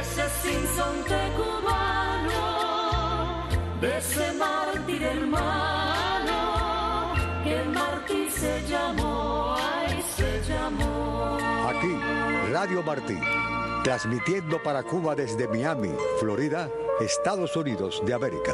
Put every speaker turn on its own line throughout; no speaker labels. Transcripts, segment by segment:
ese sinsonte cubano, de ese mártir hermano, que el mártir se llamó, ay, se llamó.
Aquí, Radio Martí, transmitiendo para Cuba desde Miami, Florida, Estados Unidos de América.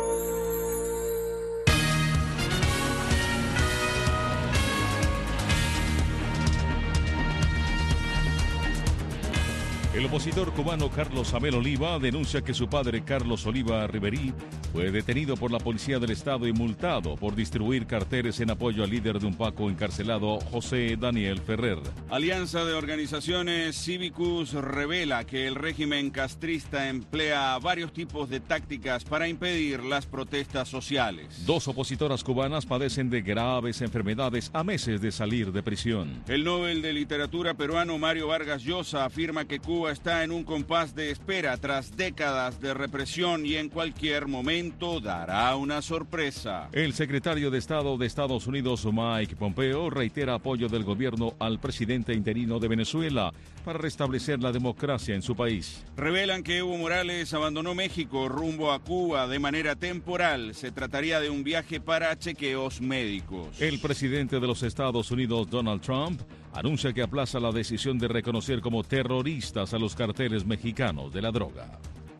El opositor cubano Carlos Amel Oliva denuncia que su padre Carlos Oliva Riverí fue detenido por la Policía del Estado y multado por distribuir carteles en apoyo al líder de un Paco encarcelado, José Daniel Ferrer.
Alianza de Organizaciones Cívicus revela que el régimen castrista emplea varios tipos de tácticas para impedir las protestas sociales.
2 opositoras cubanas padecen de graves enfermedades a meses de salir de prisión.
El Nobel de Literatura peruano Mario Vargas Llosa afirma que Cuba está en un compás de espera tras décadas de represión y en cualquier momento dará una sorpresa.
El secretario de Estado de Estados Unidos, Mike Pompeo, reitera apoyo del gobierno al presidente interino de Venezuela para restablecer la democracia en su país.
Revelan que Evo Morales abandonó México rumbo a Cuba de manera temporal. Se trataría de un viaje para chequeos médicos.
El presidente de los Estados Unidos, Donald Trump, anuncia que aplaza la decisión de reconocer como terroristas a los carteles mexicanos de la droga.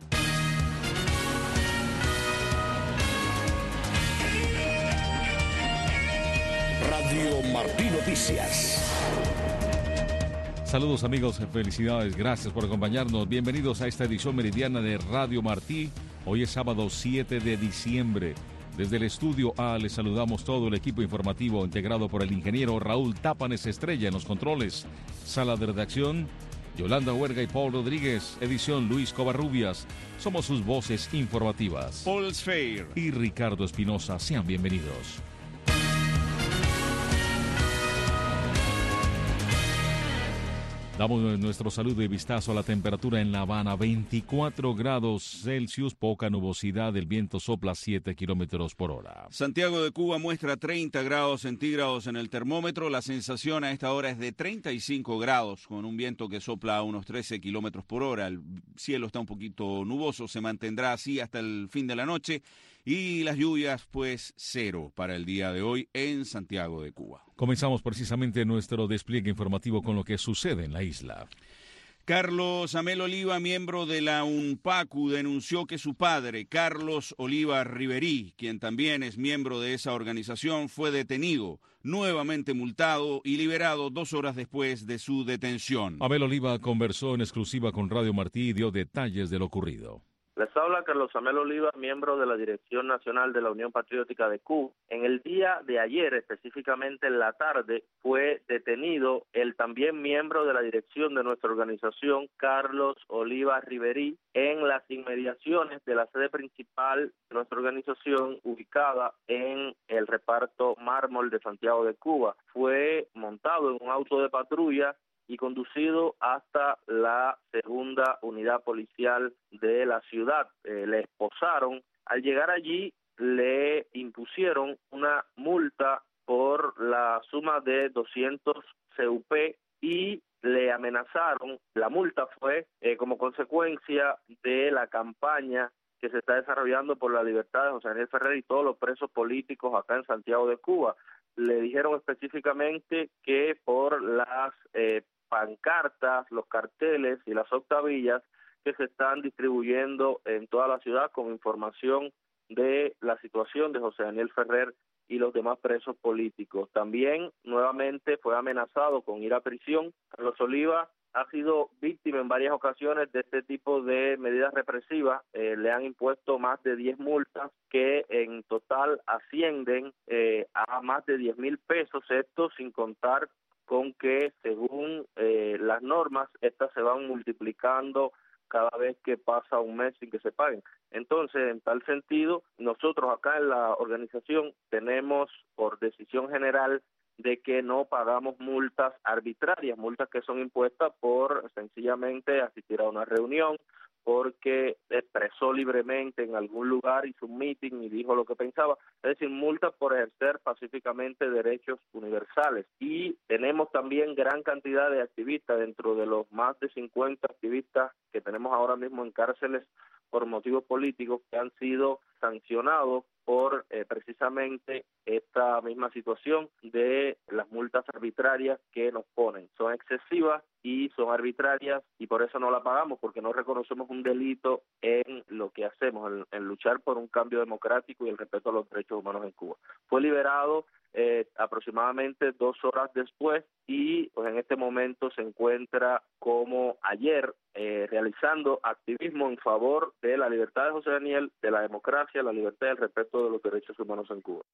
Radio Martí Noticias.
Saludos amigos, felicidades, gracias por acompañarnos. Bienvenidos a esta edición meridiana de Radio Martí. Hoy es sábado 7 de diciembre. Desde el estudio A les saludamos todo el equipo informativo integrado por el ingeniero Raúl Tápanes Estrella en los controles. Sala de redacción, Yolanda Huerga y Paul Rodríguez. Edición Luis Covarrubias. Somos sus voces informativas.
Paul Sfeir
y Ricardo Espinosa. Sean bienvenidos. Damos nuestro saludo y vistazo a la temperatura en La Habana, 24 grados Celsius, poca nubosidad, el viento sopla 7 kilómetros por hora.
Santiago de Cuba muestra 30 grados centígrados en el termómetro, la sensación a esta hora es de 35 grados, con un viento que sopla a unos 13 kilómetros por hora, el cielo está un poquito nuboso, se mantendrá así hasta el fin de la noche, y las lluvias, pues, 0 para el día de hoy en Santiago de Cuba.
Comenzamos precisamente nuestro despliegue informativo con lo que sucede en la isla.
Carlos Amel Oliva, miembro de la UNPACU, denunció que su padre, Carlos Oliva Riverí, quien también es miembro de esa organización, fue detenido, nuevamente multado y liberado 2 horas después de su detención.
Amel Oliva conversó en exclusiva con Radio Martí y dio detalles de lo ocurrido.
Les habla Carlos Amel Oliva, miembro de la Dirección Nacional de la Unión Patriótica de Cuba. En el día de ayer, específicamente en la tarde, fue detenido el también miembro de la dirección de nuestra organización, Carlos Oliva Riverí, en las inmediaciones de la sede principal de nuestra organización, ubicada en el reparto Mármol de Santiago de Cuba. Fue montado en un auto de patrulla y conducido hasta la segunda unidad policial de la ciudad. Le esposaron. Al llegar allí, le impusieron una multa por la suma de 200 CUP y le amenazaron. La multa fue como consecuencia de la campaña que se está desarrollando por la libertad de José Daniel Ferrer y todos los presos políticos acá en Santiago de Cuba. Le dijeron específicamente que por las pancartas, los carteles y las octavillas que se están distribuyendo en toda la ciudad con información de la situación de José Daniel Ferrer y los demás presos políticos. También nuevamente fue amenazado con ir a prisión. Carlos Oliva ha sido víctima en varias ocasiones de este tipo de medidas represivas. Le han impuesto más de 10 multas que en total ascienden a más de 10,000 pesos, esto sin contar con que según las normas, estas se van multiplicando cada vez que pasa un mes sin que se paguen. Entonces, en tal sentido, nosotros acá en la organización tenemos por decisión general de que no pagamos multas arbitrarias, multas que son impuestas por sencillamente asistir a una reunión, porque expresó libremente en algún lugar, hizo un meeting y dijo lo que pensaba, es decir, multas por ejercer pacíficamente derechos universales. Y tenemos también gran cantidad de activistas, dentro de los más de 50 activistas que tenemos ahora mismo en cárceles por motivos políticos, que han sido sancionados por precisamente esta misma situación de las multas arbitrarias que nos ponen. Son excesivas y son arbitrarias, y por eso no la pagamos, porque no reconocemos un delito en lo que hacemos, en luchar por un cambio democrático y el respeto a los derechos humanos en Cuba. Fue liberado aproximadamente 2 horas después, y pues en este momento se encuentra, como ayer, realizando activismo en favor de la libertad de José Daniel, de la democracia, la libertad y el respeto de los derechos humanos en Cuba.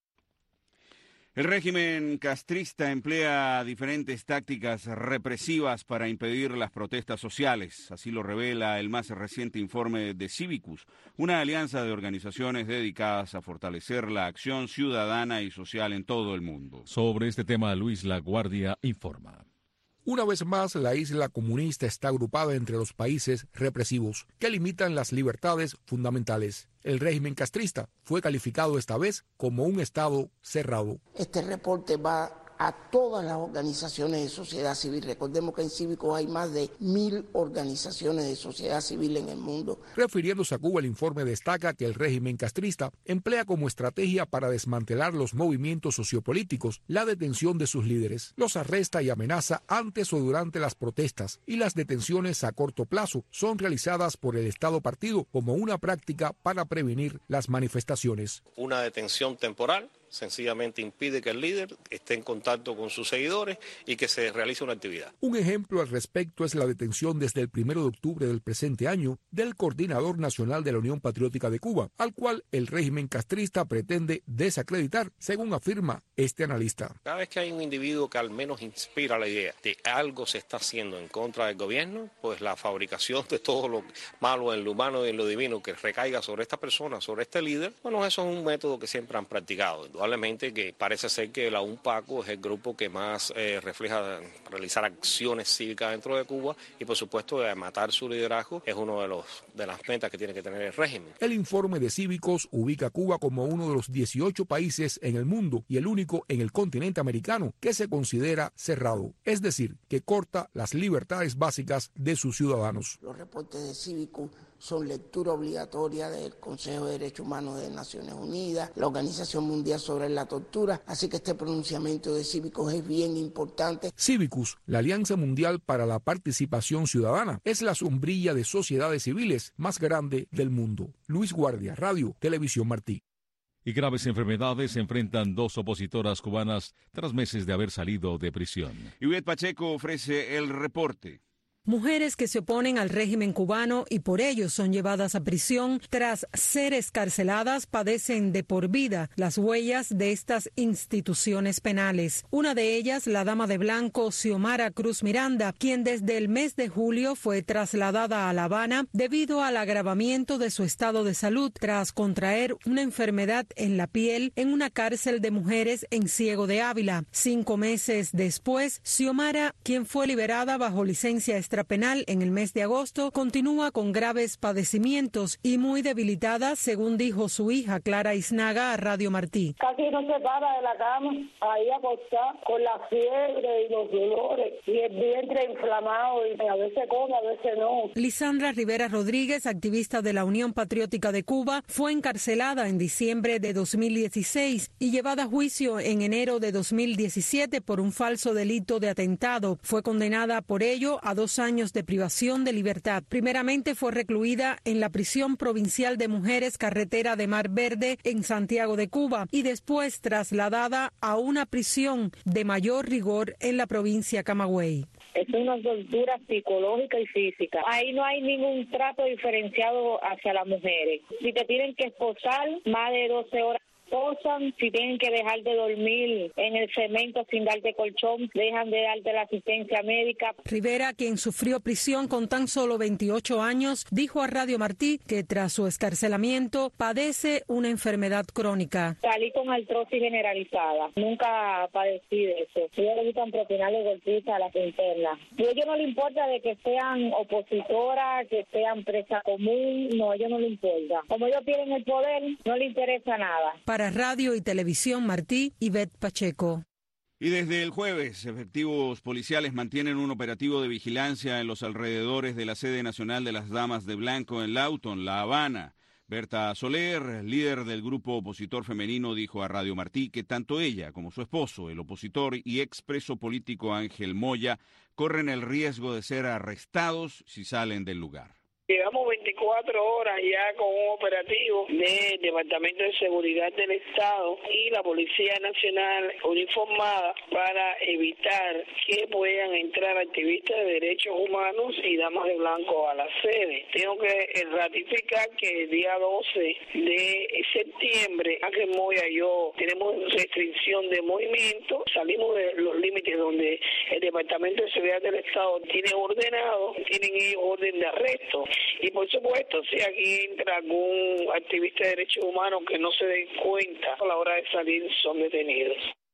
El régimen castrista emplea diferentes tácticas represivas para impedir las protestas sociales. Así lo revela el más reciente informe de Cívicus, una alianza de organizaciones dedicadas a fortalecer la acción ciudadana y social en todo el mundo.
Sobre este tema, Luis Laguardia informa.
Una vez más, la isla comunista está agrupada entre los países represivos que limitan las libertades fundamentales. El régimen castrista fue calificado esta vez como un estado cerrado.
Este reporte va a todas las organizaciones de sociedad civil. Recordemos que en Cívicus hay más de 1.000 organizaciones de sociedad civil en el mundo.
Refiriéndose a Cuba, el informe destaca que el régimen castrista emplea como estrategia para desmantelar los movimientos sociopolíticos la detención de sus líderes. Los arresta y amenaza antes o durante las protestas, y las detenciones a corto plazo son realizadas por el Estado partido como una práctica para prevenir las manifestaciones.
Una detención temporal sencillamente impide que el líder esté en contacto con sus seguidores y que se realice una actividad.
Un ejemplo al respecto es la detención desde el 1 de octubre del presente año del coordinador nacional de la Unión Patriótica de Cuba, al cual el régimen castrista pretende desacreditar, según afirma este analista.
Cada vez que hay un individuo que al menos inspira la idea de algo se está haciendo en contra del gobierno, pues la fabricación de todo lo malo en lo humano y en lo divino que recaiga sobre esta persona, sobre este líder, bueno, eso es un método que siempre han practicado. Indudablemente que parece ser que la UNPACO es el grupo que más refleja realizar acciones cívicas dentro de Cuba, y por supuesto matar su liderazgo es uno de las metas que tiene que tener el régimen.
El informe de Cívicos ubica a Cuba como uno de los 18 países en el mundo y el único en el continente americano que se considera cerrado, es decir, que corta las libertades básicas de sus ciudadanos.
Los reportes de Cívicos son lectura obligatoria del Consejo de Derechos Humanos de Naciones Unidas, la Organización Mundial sobre la Tortura, así que este pronunciamiento de Cívicus es bien importante.
Cívicus, la Alianza Mundial para la Participación Ciudadana, es la sombrilla de sociedades civiles más grande del mundo. Luis Guardia, Radio, Televisión Martí.
Y graves enfermedades enfrentan 2 opositoras cubanas tras meses de haber salido de prisión.
Ivette Pacheco ofrece el reporte.
Mujeres que se oponen al régimen cubano y por ello son llevadas a prisión tras ser excarceladas padecen de por vida las huellas de estas instituciones penales. Una de ellas, la dama de blanco Xiomara Cruz Miranda, quien desde el mes de julio fue trasladada a La Habana debido al agravamiento de su estado de salud tras contraer una enfermedad en la piel en una cárcel de mujeres en Ciego de Ávila. 5 meses después, Xiomara, quien fue liberada bajo licencia extrapenal en el mes de agosto, continúa con graves padecimientos y muy debilitada, según dijo su hija Clara Iznaga a Radio Martí.
Casi no se para de la cama, ahí acostada con la fiebre y los dolores y el vientre inflamado, y a veces come, a veces no.
Lisandra Rivera Rodríguez, activista de la Unión Patriótica de Cuba, fue encarcelada en diciembre de 2016 y llevada a juicio en enero de 2017 por un falso delito de atentado. Fue condenada por ello a 2 años de privación de libertad. Primeramente fue recluida en la prisión provincial de mujeres Carretera de Mar Verde en Santiago de Cuba y después trasladada a una prisión de mayor rigor en la provincia Camagüey.
Es una tortura psicológica y física. Ahí no hay ningún trato diferenciado hacia las mujeres. Si te tienen que esposar más de 12 horas acosan, si tienen que dejar de dormir en el cemento sin darte colchón, dejan de darte la asistencia médica.
Rivera, quien sufrió prisión con tan solo 28 años, dijo a Radio Martí que tras su escarcelamiento padece una enfermedad crónica.
Salí con artrosis generalizada, nunca padecí de eso. Ellos le gustan propinarle golpistas a las internas. Y a ellos no les importa de que sean opositoras, que sean presa común, no, a ellos no les importa. Como ellos tienen el poder, no les interesa nada.
Para Radio y Televisión Martí, Ivette Pacheco.
Y desde el jueves, efectivos policiales mantienen un operativo de vigilancia en los alrededores de la sede nacional de las Damas de Blanco en Lawton, La Habana. Berta Soler, líder del grupo opositor femenino, dijo a Radio Martí que tanto ella como su esposo, el opositor y expreso político Ángel Moya, corren el riesgo de ser arrestados si salen del lugar.
Llevamos 24 horas ya con un operativo del Departamento de Seguridad del Estado y la Policía Nacional uniformada para evitar que puedan entrar activistas de derechos humanos y damas de blanco a la sede. Tengo que ratificar que el día 12 de septiembre, Ángel Moya y yo tenemos restricción de movimiento, salimos de los límites donde el Departamento de Seguridad del Estado tiene ordenado, tienen ellos orden de arresto. Y por supuesto, si aquí entra algún activista de derechos humanos que no se den cuenta a la hora de salir, son detenidos.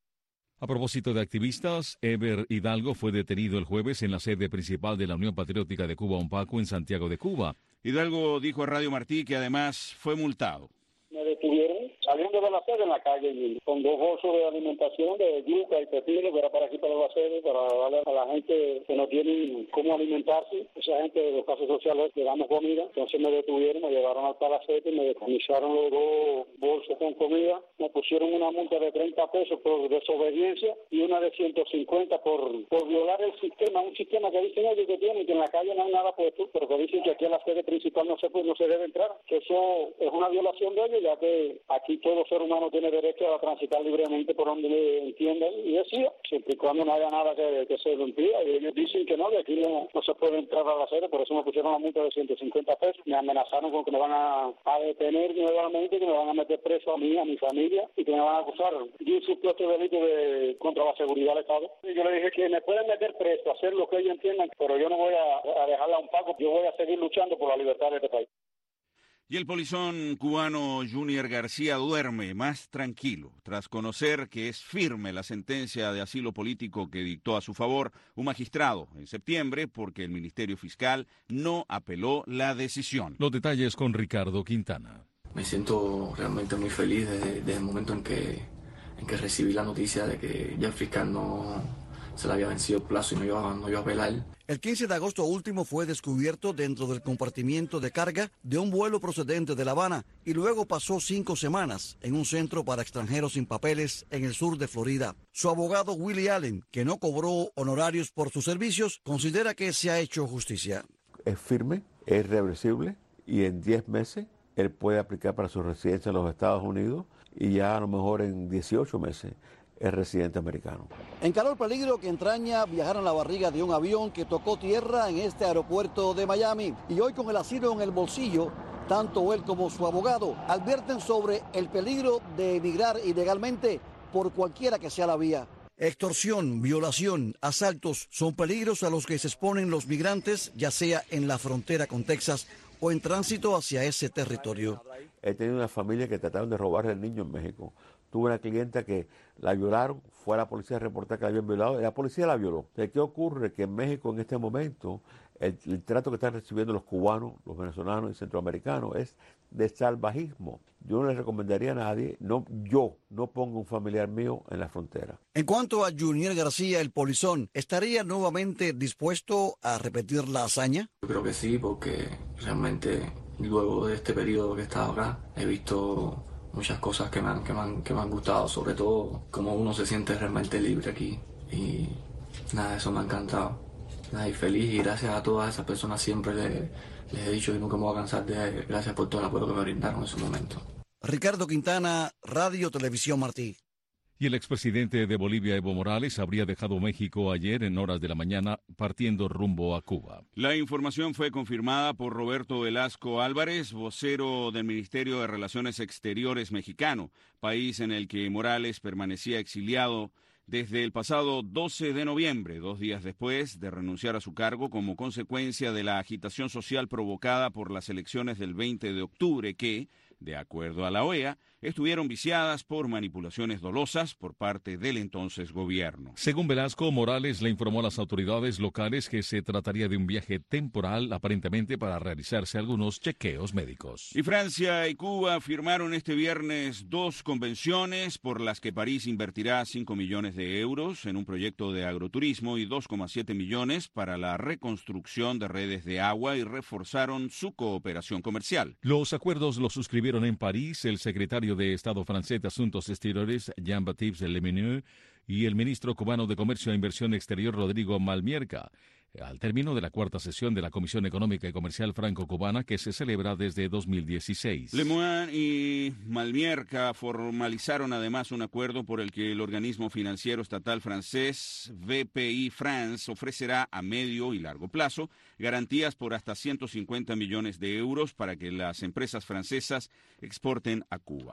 A propósito de activistas, Eber Hidalgo fue detenido el jueves en la sede principal de la Unión Patriótica de Cuba, UNPACU, en Santiago de Cuba.
Hidalgo dijo a Radio Martí que además fue multado.
Me detuvieron saliendo de la sede en la calle con 2 bolsos de alimentación de yuca y pepino que era para aquí para la sede, para darle a la gente que no tiene cómo alimentarse, esa gente de los casos sociales le damos comida. Entonces me detuvieron, me llevaron hasta la sede, me decomisaron los 2 bolsos con comida, me pusieron una multa de 30 pesos por desobediencia y una de 150 por violar el sistema, un sistema que dicen ellos que tienen, que en la calle no hay nada puesto, pero que dicen que aquí a la sede principal no se debe entrar, que eso es una violación de ellos, ya que aquí todo ser humano tiene derecho a transitar libremente por donde le entiendan y decía, siempre y cuando no haya nada que se lo impida. Y ellos dicen que no, que aquí no se puede entrar a la sede, por eso me pusieron la multa de 150 pesos. Me amenazaron con que me van a detener nuevamente, que me van a meter preso a mí, a mi familia, y que me van a acusar de un supuesto delito contra la seguridad del Estado. Y yo le dije que me pueden meter preso, hacer lo que ellos entiendan, pero yo no voy a dejarla a un pago, yo voy a seguir luchando por la libertad de este país.
Y el polizón cubano Junior García duerme más tranquilo tras conocer que es firme la sentencia de asilo político que dictó a su favor un magistrado en septiembre porque el Ministerio Fiscal no apeló la decisión.
Los detalles con Ricardo Quintana.
Me siento realmente muy feliz desde el momento en que recibí la noticia de que ya el fiscal no se le había vencido el plazo y no iba a apelar.
El 15 de agosto último fue descubierto dentro del compartimiento de carga de un vuelo procedente de La Habana y luego pasó 5 semanas en un centro para extranjeros sin papeles en el sur de Florida. Su abogado Willie Allen, que no cobró honorarios por sus servicios, considera que se ha hecho justicia.
Es firme, es irreversible y en 10 meses él puede aplicar para su residencia en los Estados Unidos y ya a lo mejor en 18 meses es residente americano.
Encaró el peligro que entraña viajar en la barriga de un avión que tocó tierra en este aeropuerto de Miami. Y hoy con el asilo en el bolsillo, tanto él como su abogado advierten sobre el peligro de emigrar ilegalmente por cualquiera que sea la vía. Extorsión, violación, asaltos son peligros a los que se exponen los migrantes, ya sea en la frontera con Texas o en tránsito hacia ese territorio.
He tenido una familia que trataron de robarle al niño en México. Tuve una clienta que la violaron, fue a la policía a reportar que la habían violado y la policía la violó. ¿Qué ocurre? Que en México en este momento el trato que están recibiendo los cubanos, los venezolanos y centroamericanos es de salvajismo. Yo no le recomendaría a nadie, yo no pongo un familiar mío en la frontera.
En cuanto a Junior García, el polizón, ¿estaría nuevamente dispuesto a repetir la hazaña?
Yo creo que sí, porque realmente luego de este periodo que he estado acá, he visto muchas cosas que me han gustado, sobre todo cómo uno se siente realmente libre aquí. Y nada, eso me ha encantado. Nada, y feliz, y gracias a todas esas personas siempre les he dicho que nunca me voy a cansar de gracias por todo el apoyo que me brindaron en su momento.
Ricardo Quintana, Radio Televisión Martí.
Y el expresidente de Bolivia, Evo Morales, habría dejado México ayer en horas de la mañana, partiendo rumbo a Cuba.
La información fue confirmada por Roberto Velasco Álvarez, vocero del Ministerio de Relaciones Exteriores mexicano, país en el que Morales permanecía exiliado desde el pasado 12 de noviembre, 2 días después de renunciar a su cargo como consecuencia de la agitación social provocada por las elecciones del 20 de octubre que, de acuerdo a la OEA, estuvieron viciadas por manipulaciones dolosas por parte del entonces gobierno.
Según Velasco, Morales le informó a las autoridades locales que se trataría de un viaje temporal, aparentemente para realizarse algunos chequeos médicos.
Y Francia y Cuba firmaron este viernes 2 convenciones por las que París invertirá 5 millones de euros en un proyecto de agroturismo y 2,7 millones para la reconstrucción de redes de agua y reforzaron su cooperación comercial.
Los acuerdos los suscribieron en París el secretario de Estado francés de Asuntos Exteriores, Jean-Baptiste Lemonnier, y el ministro cubano de Comercio e Inversión Exterior, Rodrigo Malmierca, al término de la 4ª sesión de la Comisión Económica y Comercial Franco-Cubana que se celebra desde 2016.
Lemoine y Malmierca formalizaron además un acuerdo por el que el organismo financiero estatal francés BPI France ofrecerá a medio y largo plazo garantías por hasta 150 millones de euros para que las empresas francesas exporten a Cuba.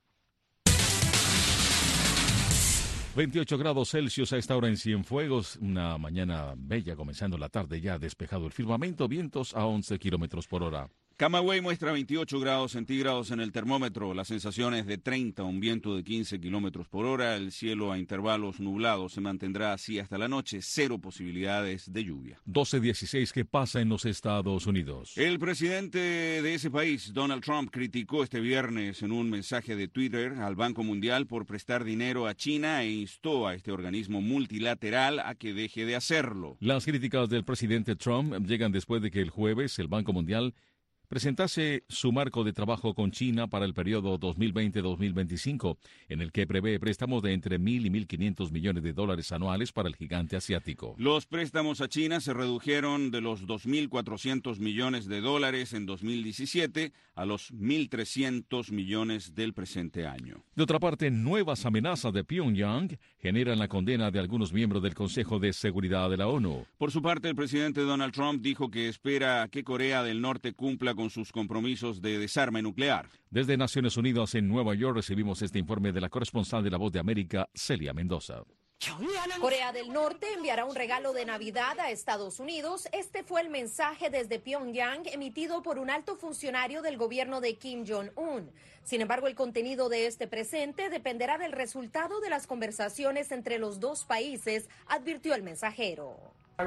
28 grados Celsius a esta hora en Cienfuegos, una mañana bella comenzando la tarde, ya despejado el firmamento, vientos a 11 kilómetros por hora.
Camagüey muestra 28 grados centígrados en el termómetro, la sensación es de 30, un viento de 15 kilómetros por hora, el cielo a intervalos nublados se mantendrá así hasta la noche, 0 posibilidades de lluvia.
12:16, ¿qué pasa en los Estados Unidos?
El presidente de ese país, Donald Trump, criticó este viernes en un mensaje de Twitter al Banco Mundial por prestar dinero a China e instó a este organismo multilateral a que deje de hacerlo.
Las críticas del presidente Trump llegan después de que el jueves el Banco Mundial presentase su marco de trabajo con China para el periodo 2020-2025, en el que prevé préstamos de entre 1.000 y 1.500 millones de dólares anuales para el gigante asiático.
Los préstamos a China se redujeron de los 2.400 millones de dólares en 2017 a los 1.300 millones del presente año.
De otra parte, nuevas amenazas de Pyongyang generan la condena de algunos miembros del Consejo de Seguridad de la ONU.
Por su parte, el presidente Donald Trump dijo que espera que Corea del Norte cumpla con sus compromisos de desarme nuclear.
Desde Naciones Unidas en Nueva York recibimos este informe de la corresponsal de La Voz de América, Celia Mendoza.
Corea del Norte enviará un regalo de Navidad a Estados Unidos. Este fue el mensaje desde Pyongyang emitido por un alto funcionario del gobierno de Kim Jong-un. Sin embargo, el contenido de este presente dependerá del resultado de las conversaciones entre los dos países, advirtió el mensajero.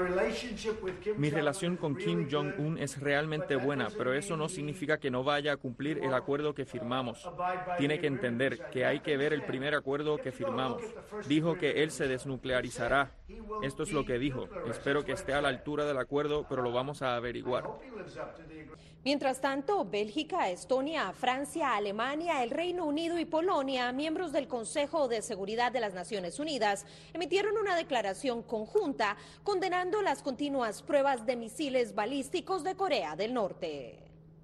Mi relación con Kim Jong-un es realmente buena, pero eso no significa que no vaya a cumplir el acuerdo que firmamos. Tiene que entender que hay que ver el primer acuerdo que firmamos. Dijo que él se desnuclearizará. Esto es lo que dijo. Espero que esté a la altura del acuerdo, pero lo vamos a averiguar.
Mientras tanto, Bélgica, Estonia, Francia, Alemania, el Reino Unido y Polonia, miembros del Consejo de Seguridad de las Naciones Unidas, emitieron una declaración conjunta condenando las continuas pruebas de misiles balísticos de Corea del Norte.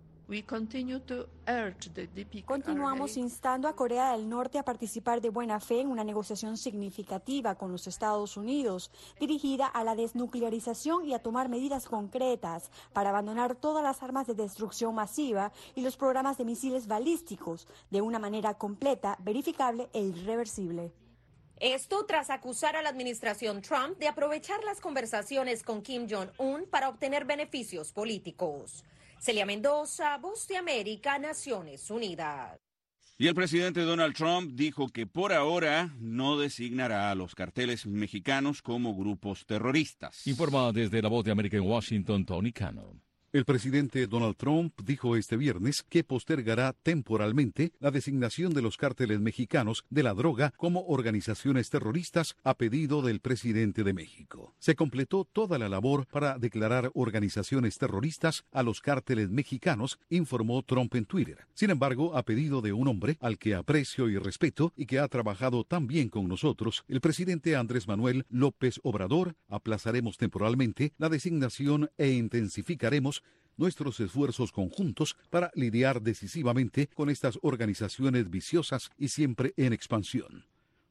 Continuamos instando a Corea del Norte a participar de buena fe en una negociación significativa con los Estados Unidos, dirigida a la desnuclearización y a tomar medidas concretas para abandonar todas las armas de destrucción masiva y los programas de misiles balísticos de una manera completa, verificable e irreversible.
Esto tras acusar a la administración Trump de aprovechar las conversaciones con Kim Jong-un para obtener beneficios políticos. Celia Mendoza, Voz de América, Naciones Unidas.
Y el presidente Donald Trump dijo que por ahora no designará a los carteles mexicanos como grupos terroristas.
Informa desde La Voz de América en Washington, Tony Cano.
El presidente Donald Trump dijo este viernes que postergará temporalmente la designación de los cárteles mexicanos de la droga como organizaciones terroristas a pedido del presidente de México. Se completó toda la labor para declarar organizaciones terroristas a los cárteles mexicanos, informó Trump en Twitter. Sin embargo, a pedido de un hombre al que aprecio y respeto y que ha trabajado tan bien con nosotros, el presidente Andrés Manuel López Obrador, aplazaremos temporalmente la designación e intensificaremos nuestros esfuerzos conjuntos para lidiar decisivamente con estas organizaciones viciosas y siempre en expansión.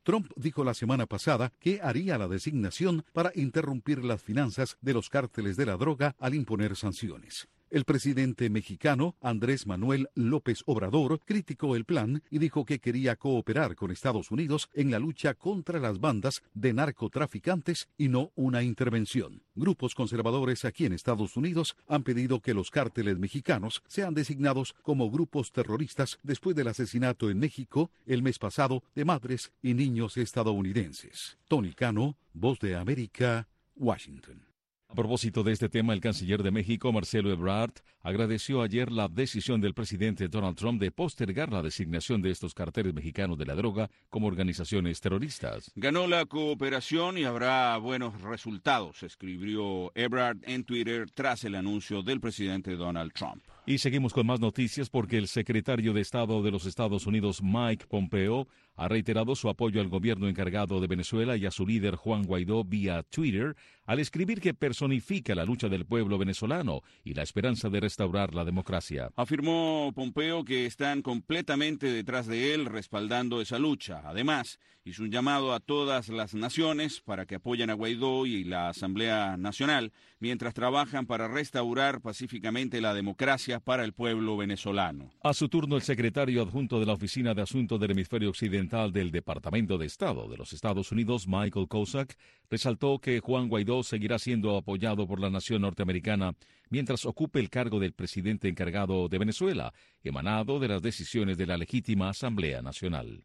Trump dijo la semana pasada que haría la designación para interrumpir las finanzas de los cárteles de la droga al imponer sanciones. El presidente mexicano, Andrés Manuel López Obrador, criticó el plan y dijo que quería cooperar con Estados Unidos en la lucha contra las bandas de narcotraficantes y no una intervención. Grupos conservadores aquí en Estados Unidos han pedido que los cárteles mexicanos sean designados como grupos terroristas después del asesinato en México el mes pasado de madres y niños estadounidenses. Tony Cano, Voz de América, Washington.
A propósito de este tema, el canciller de México, Marcelo Ebrard, agradeció ayer la decisión del presidente Donald Trump de postergar la designación de estos carteles mexicanos de la droga como organizaciones terroristas.
Ganó la cooperación y habrá buenos resultados, escribió Ebrard en Twitter tras el anuncio del presidente Donald Trump.
Y seguimos con más noticias porque el secretario de Estado de los Estados Unidos, Mike Pompeo, ha reiterado su apoyo al gobierno encargado de Venezuela y a su líder Juan Guaidó vía Twitter, al escribir que personifica la lucha del pueblo venezolano y la esperanza de restaurar la democracia.
Afirmó Pompeo que están completamente detrás de él, respaldando esa lucha. Además, hizo un llamado a todas las naciones para que apoyen a Guaidó y la Asamblea Nacional mientras trabajan para restaurar pacíficamente la democracia para el pueblo venezolano.
A su turno, el secretario adjunto de la Oficina de Asuntos del Hemisferio Occidental del Departamento de Estado de los Estados Unidos, Michael Kozak, resaltó que Juan Guaidó seguirá siendo apoyado por la nación norteamericana mientras ocupe el cargo del presidente encargado de Venezuela, emanado de las decisiones de la legítima Asamblea Nacional.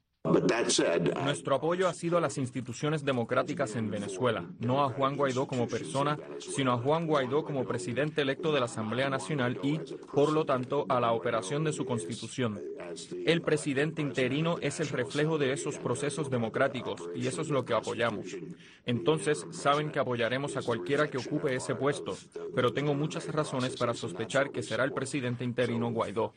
Nuestro apoyo ha sido a las instituciones democráticas en Venezuela, no a Juan Guaidó como persona, sino a Juan Guaidó como presidente electo de la Asamblea Nacional y, por lo tanto, a la operación de su constitución. El presidente interino es el reflejo de esos procesos democráticos y eso es lo que apoyamos. Entonces, saben que apoyaremos a cualquiera que ocupe ese puesto, pero tengo muchas razones para sospechar que será el presidente interino Guaidó.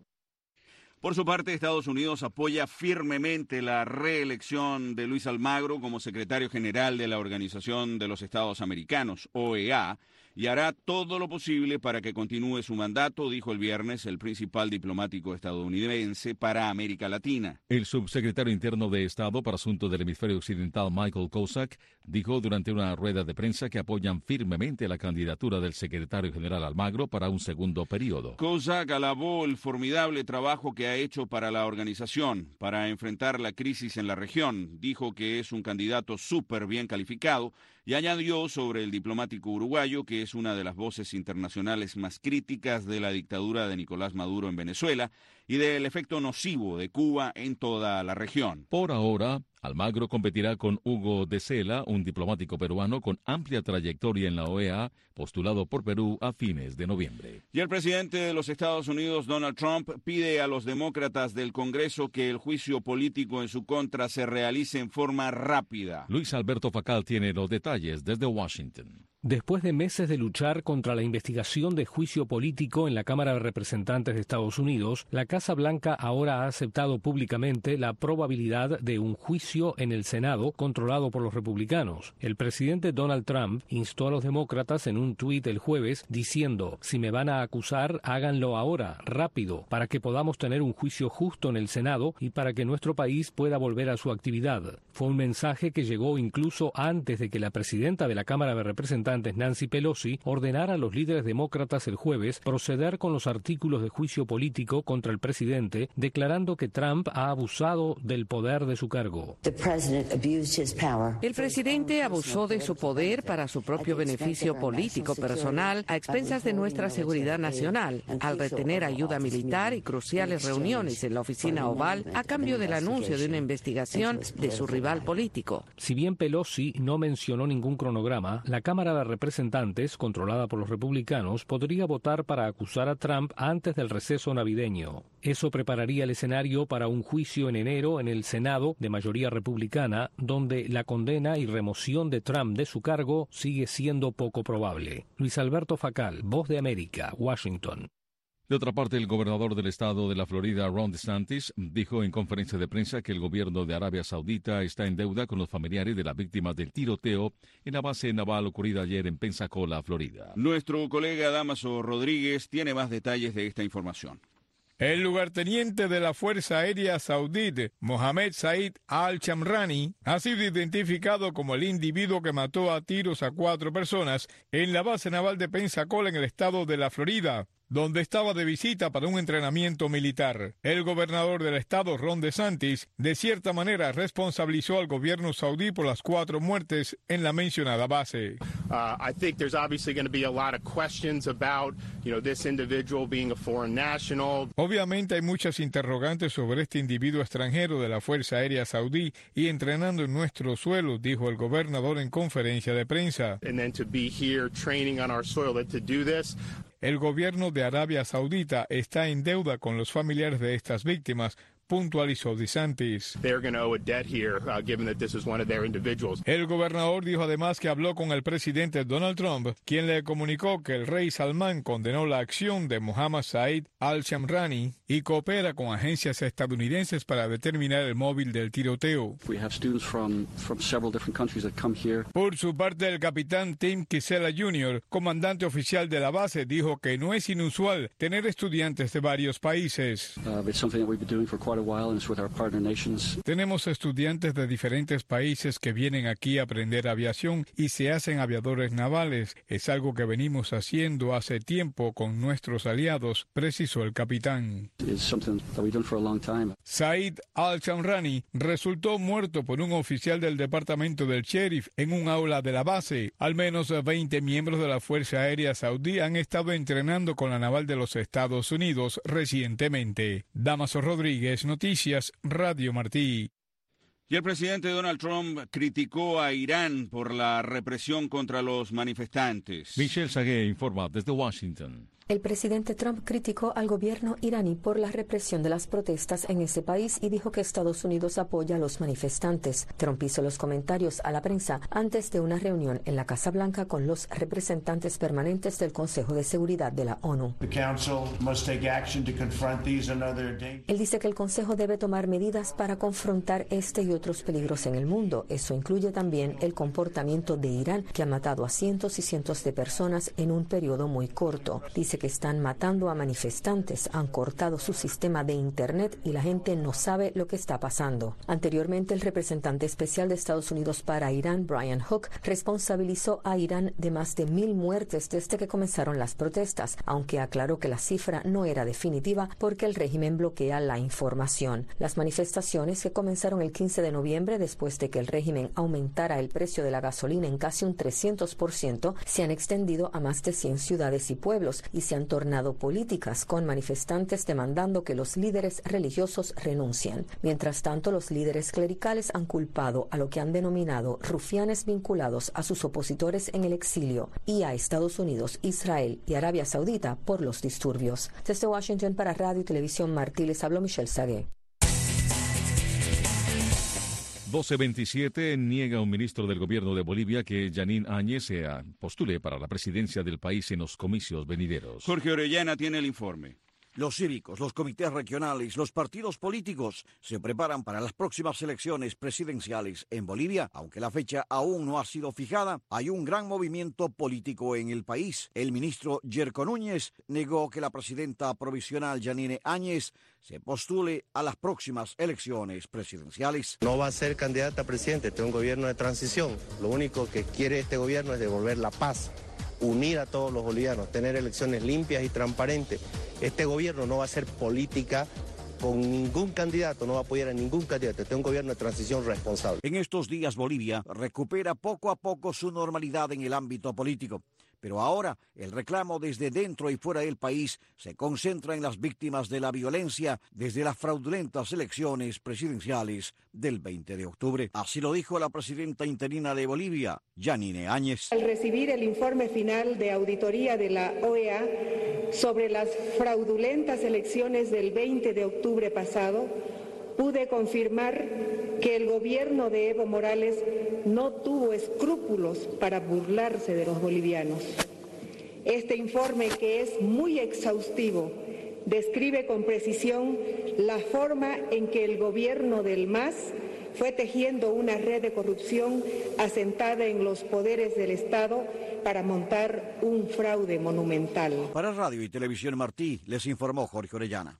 Por su parte, Estados Unidos apoya firmemente la reelección de Luis Almagro como secretario general de la Organización de los Estados Americanos, OEA, y hará todo lo posible para que continúe su mandato, dijo el viernes el principal diplomático estadounidense para América Latina.
El subsecretario interno de Estado para Asuntos del Hemisferio Occidental, Michael Kozak, dijo durante una rueda de prensa que apoyan firmemente la candidatura del secretario general Almagro para un segundo periodo.
Kozak alabó el formidable trabajo que ha hecho para la organización, para enfrentar la crisis en la región. Dijo que es un candidato súper bien calificado y añadió sobre el diplomático uruguayo que es una de las voces internacionales más críticas de la dictadura de Nicolás Maduro en Venezuela y del efecto nocivo de Cuba en toda la región.
Por ahora, Almagro competirá con Hugo de Sela, un diplomático peruano con amplia trayectoria en la OEA, postulado por Perú a fines de noviembre.
Y el presidente de los Estados Unidos, Donald Trump, pide a los demócratas del Congreso que el juicio político en su contra se realice en forma rápida.
Luis Alberto Facal tiene los detalles desde Washington.
Después de meses de luchar contra la investigación de juicio político en la Cámara de Representantes de Estados Unidos, la Casa Blanca ahora ha aceptado públicamente la probabilidad de un juicio en el Senado controlado por los republicanos. El presidente Donald Trump instó a los demócratas en un tuit el jueves diciendo: si me van a acusar, háganlo ahora, rápido, para que podamos tener un juicio justo en el Senado y para que nuestro país pueda volver a su actividad. Fue un mensaje que llegó incluso antes de que la presidenta de la Cámara de Representantes, Nancy Pelosi, ordenara a los líderes demócratas el jueves proceder con los artículos de juicio político contra el presidente, declarando que Trump ha abusado del poder de su cargo.
El presidente abusó de su poder para su propio beneficio político personal a expensas de nuestra seguridad nacional, al retener ayuda militar y cruciales reuniones en la oficina oval a cambio del anuncio de una investigación de su rival político.
Si bien Pelosi no mencionó ningún cronograma, la Cámara de Representantes, controlada por los republicanos, podría votar para acusar a Trump antes del receso navideño. Eso prepararía el escenario para un juicio en enero en el Senado de mayoría republicana, donde la condena y remoción de Trump de su cargo sigue siendo poco probable. Luis Alberto Facal, Voz de América, Washington.
De otra parte, el gobernador del estado de la Florida, Ron DeSantis, dijo en conferencia de prensa que el gobierno de Arabia Saudita está en deuda con los familiares de las víctimas del tiroteo en la base naval ocurrida ayer en Pensacola, Florida.
Nuestro colega Damaso Rodríguez tiene más detalles de esta información.
El lugarteniente de la Fuerza Aérea Saudí, Mohamed Said al-Shamrani, ha sido identificado como el individuo que mató a tiros a 4 personas en la base naval de Pensacola en el estado de la Florida, donde estaba de visita para un entrenamiento militar. El gobernador del estado, Ron DeSantis, de cierta manera responsabilizó al gobierno saudí por las 4 muertes en la mencionada base.
I think there's obviously going to be a lot of questions about, this individual being a foreign national.
Obviamente hay muchas interrogantes sobre este individuo extranjero de la Fuerza Aérea Saudí y entrenando en nuestro suelo, dijo el gobernador en conferencia de prensa.
And then to be here training on our soil to do this.
El gobierno de Arabia Saudita está en deuda con los familiares de estas víctimas, puntualizó DeSantis. El gobernador dijo además que habló con el presidente Donald Trump, quien le comunicó que el rey Salmán condenó la acción de Mohamed Said al-Shamrani y coopera con agencias estadounidenses para determinar el móvil del tiroteo. Por su parte, el capitán Tim Kisela Jr., comandante oficial de la base, dijo que no es inusual tener estudiantes de varios países. Tenemos estudiantes de diferentes países que vienen aquí a aprender aviación y se hacen aviadores navales. Es algo que venimos haciendo hace tiempo con nuestros aliados, precisó el capitán. Said al-Shamrani resultó muerto por un oficial del departamento del sheriff en un aula de la base. Al menos 20 miembros de la Fuerza Aérea Saudí han estado entrenando con la naval de los Estados Unidos recientemente. Damaso Rodríguez, Noticias, Radio Martí.
Y el presidente Donald Trump criticó a Irán por la represión contra los manifestantes.
Michelle Sagué informa desde Washington.
El presidente Trump criticó al gobierno iraní por la represión de las protestas en ese país y dijo que Estados Unidos apoya a los manifestantes. Trump hizo los comentarios a la prensa antes de una reunión en la Casa Blanca con los representantes permanentes del Consejo de Seguridad de la ONU. Él dice que el Consejo debe tomar medidas para confrontar este y otros peligros en el mundo. Eso incluye también el comportamiento de Irán, que ha matado a cientos y cientos de personas en un periodo muy corto. Dice que están matando a manifestantes, han cortado su sistema de Internet y la gente no sabe lo que está pasando. Anteriormente, el representante especial de Estados Unidos para Irán, Brian Hook, responsabilizó a Irán de más de 1,000 muertes desde que comenzaron las protestas, aunque aclaró que la cifra no era definitiva porque el régimen bloquea la información. Las manifestaciones, que comenzaron el 15 de noviembre después de que el régimen aumentara el precio de la gasolina en casi un 300%, se han extendido a más de 100 ciudades y pueblos y se han tornado políticas, con manifestantes demandando que los líderes religiosos renuncien. Mientras tanto, los líderes clericales han culpado a lo que han denominado rufianes vinculados a sus opositores en el exilio y a Estados Unidos, Israel y Arabia Saudita por los disturbios. Desde Washington para Radio y Televisión Martí les habló Michelle Sagué.
1227 niega un ministro del gobierno de Bolivia que Janine Áñez se postule para la presidencia del país en los comicios venideros.
Jorge Orellana tiene el informe.
Los cívicos, los comités regionales, los partidos políticos se preparan para las próximas elecciones presidenciales en Bolivia. Aunque la fecha aún no ha sido fijada, hay un gran movimiento político en el país. El ministro Yerko Núñez negó que la presidenta provisional Janine Áñez se postule a las próximas elecciones presidenciales.
No va a ser candidata a presidente de un gobierno de transición. Lo único que quiere este gobierno es devolver la paz, unir a todos los bolivianos, tener elecciones limpias y transparentes. Este gobierno no va a hacer política con ningún candidato, no va a apoyar a ningún candidato. Este es un gobierno de transición responsable.
En estos días Bolivia recupera poco a poco su normalidad en el ámbito político. Pero ahora el reclamo desde dentro y fuera del país se concentra en las víctimas de la violencia desde las fraudulentas elecciones presidenciales del 20 de octubre. Así lo dijo la presidenta interina de Bolivia, Janine Áñez.
Al recibir el informe final de auditoría de la OEA sobre las fraudulentas elecciones del 20 de octubre pasado, pude confirmar que el gobierno de Evo Morales no tuvo escrúpulos para burlarse de los bolivianos. Este informe, que es muy exhaustivo, describe con precisión la forma en que el gobierno del MAS fue tejiendo una red de corrupción asentada en los poderes del Estado para montar un fraude monumental.
Para Radio y Televisión Martí, les informó Jorge Orellana.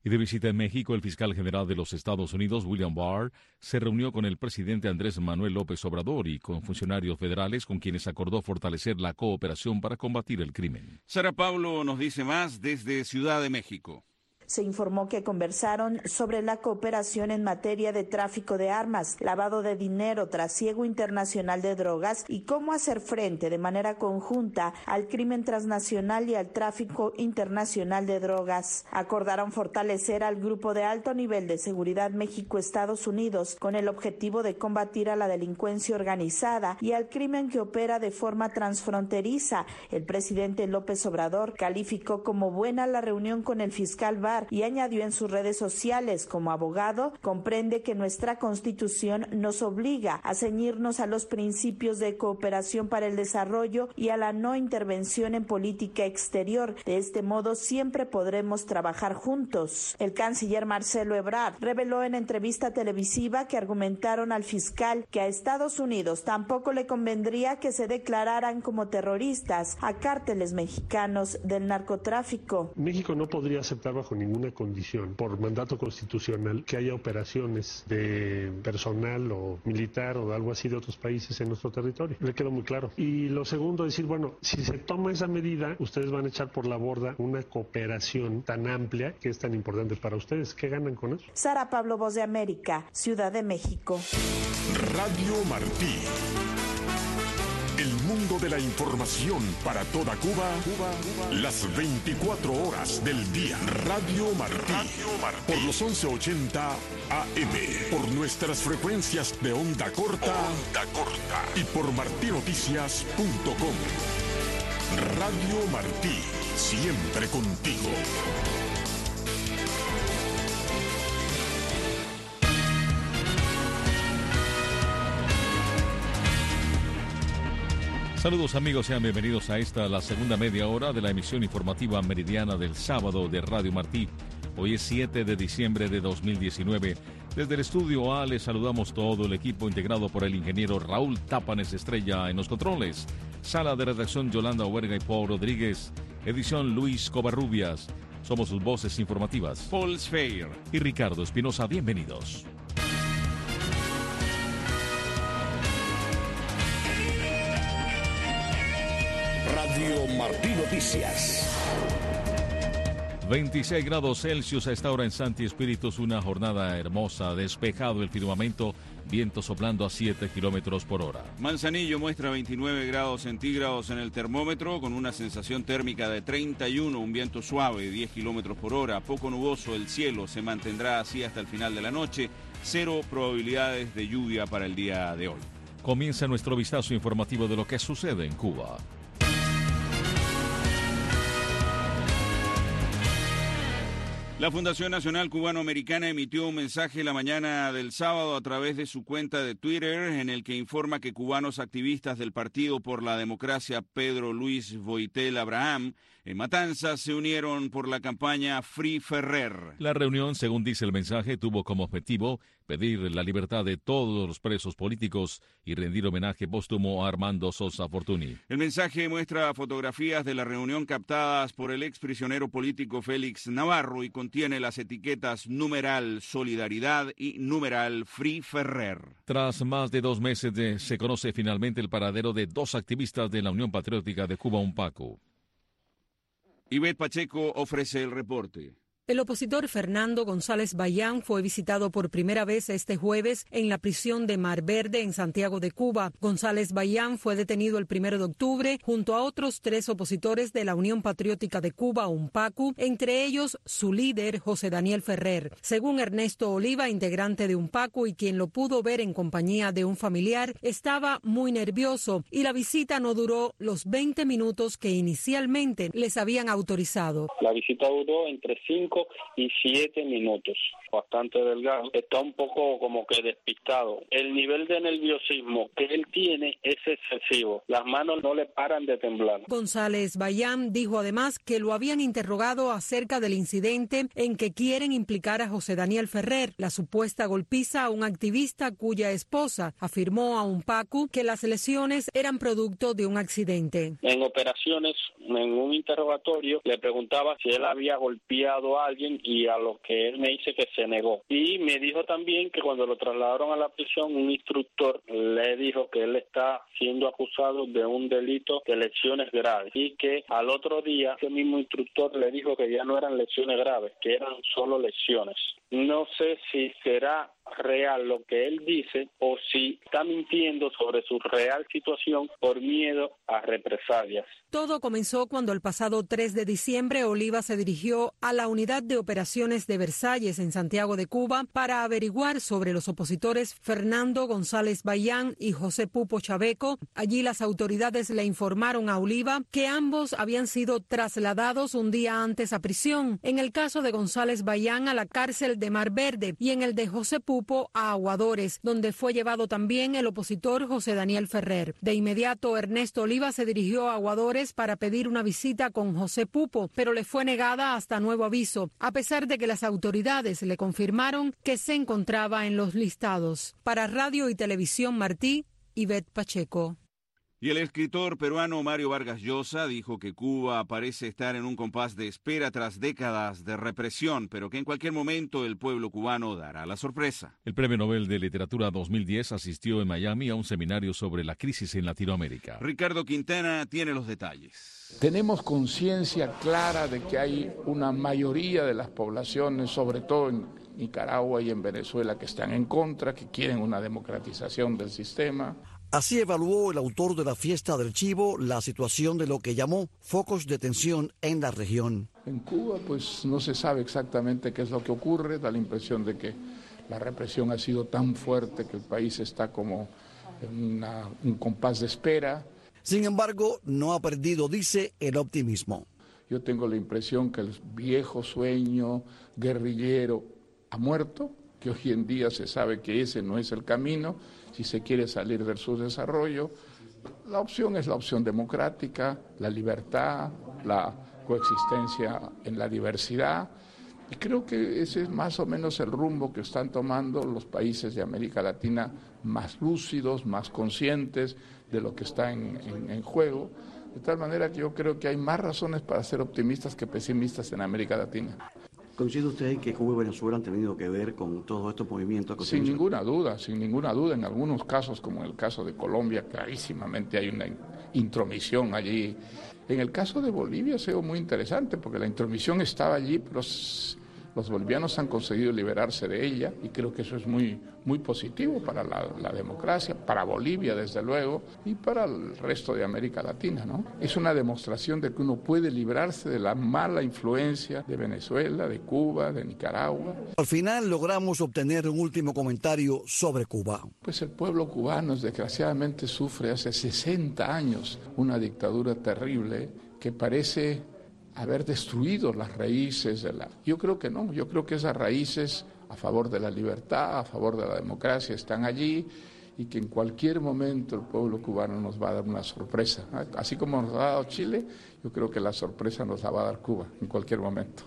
Y de visita en México, el fiscal general de los Estados Unidos, William Barr, se reunió con el presidente Andrés Manuel López Obrador y con funcionarios federales con quienes acordó fortalecer la cooperación para combatir el crimen.
Sara Pablo nos dice más desde Ciudad de México.
Se informó que conversaron sobre la cooperación en materia de tráfico de armas, lavado de dinero, trasiego internacional de drogas y cómo hacer frente de manera conjunta al crimen transnacional y al tráfico internacional de drogas. Acordaron fortalecer al Grupo de Alto Nivel de Seguridad México-Estados Unidos con el objetivo de combatir a la delincuencia organizada y al crimen que opera de forma transfronteriza. El presidente López Obrador calificó como buena la reunión con el fiscal Barr y añadió en sus redes sociales: como abogado, comprende que nuestra Constitución nos obliga a ceñirnos a los principios de cooperación para el desarrollo y a la no intervención en política exterior. De este modo siempre podremos trabajar juntos. El canciller Marcelo Ebrard reveló en entrevista televisiva que argumentaron al fiscal que a Estados Unidos tampoco le convendría que se declararan como terroristas a cárteles mexicanos del narcotráfico.
México no podría aceptar bajo ninguna condición, por mandato constitucional, que haya operaciones de personal o militar o algo así de otros países en nuestro territorio. Le quedó muy claro. Y lo segundo, decir, bueno, si se toma esa medida, ustedes van a echar por la borda una cooperación tan amplia que es tan importante para ustedes. ¿Qué ganan con eso?
Sara Pablo, Voz de América, Ciudad de México.
Radio Martí. El mundo de la información para toda Cuba, las 24 horas del día. Radio Martí, por los 1180 AM, por nuestras frecuencias de onda corta y por martinoticias.com. Radio Martí, siempre contigo.
Saludos amigos, sean bienvenidos a esta, la segunda media hora de la emisión informativa meridiana del sábado de Radio Martí. Hoy es 7 de diciembre de 2019. Desde el estudio A les saludamos todo el equipo integrado por el ingeniero Raúl Tápanes Estrella en los controles. Sala de redacción Yolanda Huerga y Paul Rodríguez. Edición Luis Covarrubias. Somos sus voces informativas,
Paul Sfeir
y Ricardo Espinosa. Bienvenidos.
Radio Martí Noticias.
26 grados Celsius a esta hora en Santi Espíritus, una jornada hermosa, despejado el firmamento, viento soplando a 7 kilómetros por hora.
Manzanillo muestra 29 grados centígrados en el termómetro, con una sensación térmica de 31, un viento suave, 10 kilómetros por hora, poco nuboso el cielo, se mantendrá así hasta el final de la noche, 0 probabilidades de lluvia para el día de hoy.
Comienza nuestro vistazo informativo de lo que sucede en Cuba.
La Fundación Nacional Cubano-Americana emitió un mensaje la mañana del sábado a través de su cuenta de Twitter en el que informa que cubanos activistas del Partido por la Democracia Pedro Luis Boitel Abraham en Matanzas se unieron por la campaña Free Ferrer.
La reunión, según dice el mensaje, tuvo como objetivo pedir la libertad de todos los presos políticos y rendir homenaje póstumo a Armando Sosa Fortuny.
El mensaje muestra fotografías de la reunión captadas por el exprisionero político Félix Navarro y contiene las etiquetas numeral Solidaridad y numeral Free Ferrer.
Tras más de 2 meses se conoce finalmente el paradero de 2 activistas de la Unión Patriótica de Cuba, UNPACU.
Ivette Pacheco ofrece el reporte.
El opositor Fernando González Bayán fue visitado por primera vez este jueves en la prisión de Mar Verde en Santiago de Cuba. González Bayán fue detenido el 1 de octubre junto a otros 3 opositores de la Unión Patriótica de Cuba, UNPACU, entre ellos su líder, José Daniel Ferrer. Según Ernesto Oliva, integrante de UNPACU y quien lo pudo ver en compañía de un familiar, estaba muy nervioso y la visita no duró los 20 minutos que inicialmente les habían autorizado.
La visita duró entre 5 y 7 minutos, bastante delgado, está un poco como que despistado. El nivel de nerviosismo que él tiene es excesivo, las manos no le paran de temblar.
González Bayán dijo además que lo habían interrogado acerca del incidente en que quieren implicar a José Daniel Ferrer, la supuesta golpiza a un activista cuya esposa afirmó a UNPACU que las lesiones eran producto de un accidente.
En operaciones, en un interrogatorio, le preguntaba si él había golpeado
a alguien, y a lo que él me dice que se negó. Y me dijo también que cuando lo trasladaron a la prisión, un instructor le dijo que él está siendo acusado de un delito de lesiones graves, y que al otro día ese mismo instructor le dijo que ya no eran lesiones graves, que eran solo lesiones. No sé si será real lo que él dice o si está mintiendo sobre su real situación por miedo a represalias.
Todo comenzó cuando el pasado 3 de diciembre Oliva se dirigió a la Unidad de Operaciones de Versalles en Santiago de Cuba para averiguar sobre los opositores Fernando González Bayán y José Pupo Chaveco. Allí las autoridades le informaron a Oliva que ambos habían sido trasladados un día antes a prisión. En el caso de González Bayán, a la cárcel de Mar Verde, y en el de José Pupo a Aguadores, donde fue llevado también el opositor José Daniel Ferrer. De inmediato Ernesto Oliva se dirigió a Aguadores para pedir una visita con José Pupo, pero le fue negada hasta nuevo aviso, a pesar de que las autoridades le confirmaron que se encontraba en los listados. Para Radio y Televisión Martí, Ivette Pacheco.
Y el escritor peruano Mario Vargas Llosa dijo que Cuba parece estar en un compás de espera tras décadas de represión, pero que en cualquier momento el pueblo cubano dará la sorpresa.
El Premio Nobel de Literatura 2010 asistió en Miami a un seminario sobre la crisis en Latinoamérica.
Ricardo Quintana tiene los detalles.
Tenemos conciencia clara de que hay una mayoría de las poblaciones, sobre todo en Nicaragua y en Venezuela, que están en contra, que quieren una democratización del sistema.
Así evaluó el autor de la Fiesta del Chivo la situación de lo que llamó focos de tensión en la región.
En Cuba pues no se sabe exactamente qué es lo que ocurre, da la impresión de que la represión ha sido tan fuerte que el país está como en un compás de espera.
Sin embargo, no ha perdido, dice, el optimismo.
Yo tengo la impresión que el viejo sueño guerrillero ha muerto, que hoy en día se sabe que ese no es el camino. Si se quiere salir del subdesarrollo, la opción es la opción democrática, la libertad, la coexistencia en la diversidad. Y creo que ese es más o menos el rumbo que están tomando los países de América Latina, más lúcidos, más conscientes de lo que está en juego. De tal manera que yo creo que hay más razones para ser optimistas que pesimistas en América Latina.
¿Coincide usted que Cuba y Venezuela han tenido que ver con todos estos movimientos?
Sin ninguna duda. En algunos casos, como en el caso de Colombia, clarísimamente hay una intromisión allí. En el caso de Bolivia ha sido muy interesante, porque la intromisión estaba allí, pero los bolivianos han conseguido liberarse de ella, y creo que eso es muy, muy positivo para la democracia, para Bolivia desde luego, y para el resto de América Latina, ¿no? Es una demostración de que uno puede librarse de la mala influencia de Venezuela, de Cuba, de Nicaragua.
Al final logramos obtener un último comentario sobre Cuba.
Pues el pueblo cubano desgraciadamente sufre hace 60 años una dictadura terrible que parece haber destruido las raíces de la... Yo creo que no, yo creo que esas raíces a favor de la libertad, a favor de la democracia están allí, y que en cualquier momento el pueblo cubano nos va a dar una sorpresa. Así como nos ha dado Chile, yo creo que la sorpresa nos la va a dar Cuba en cualquier momento.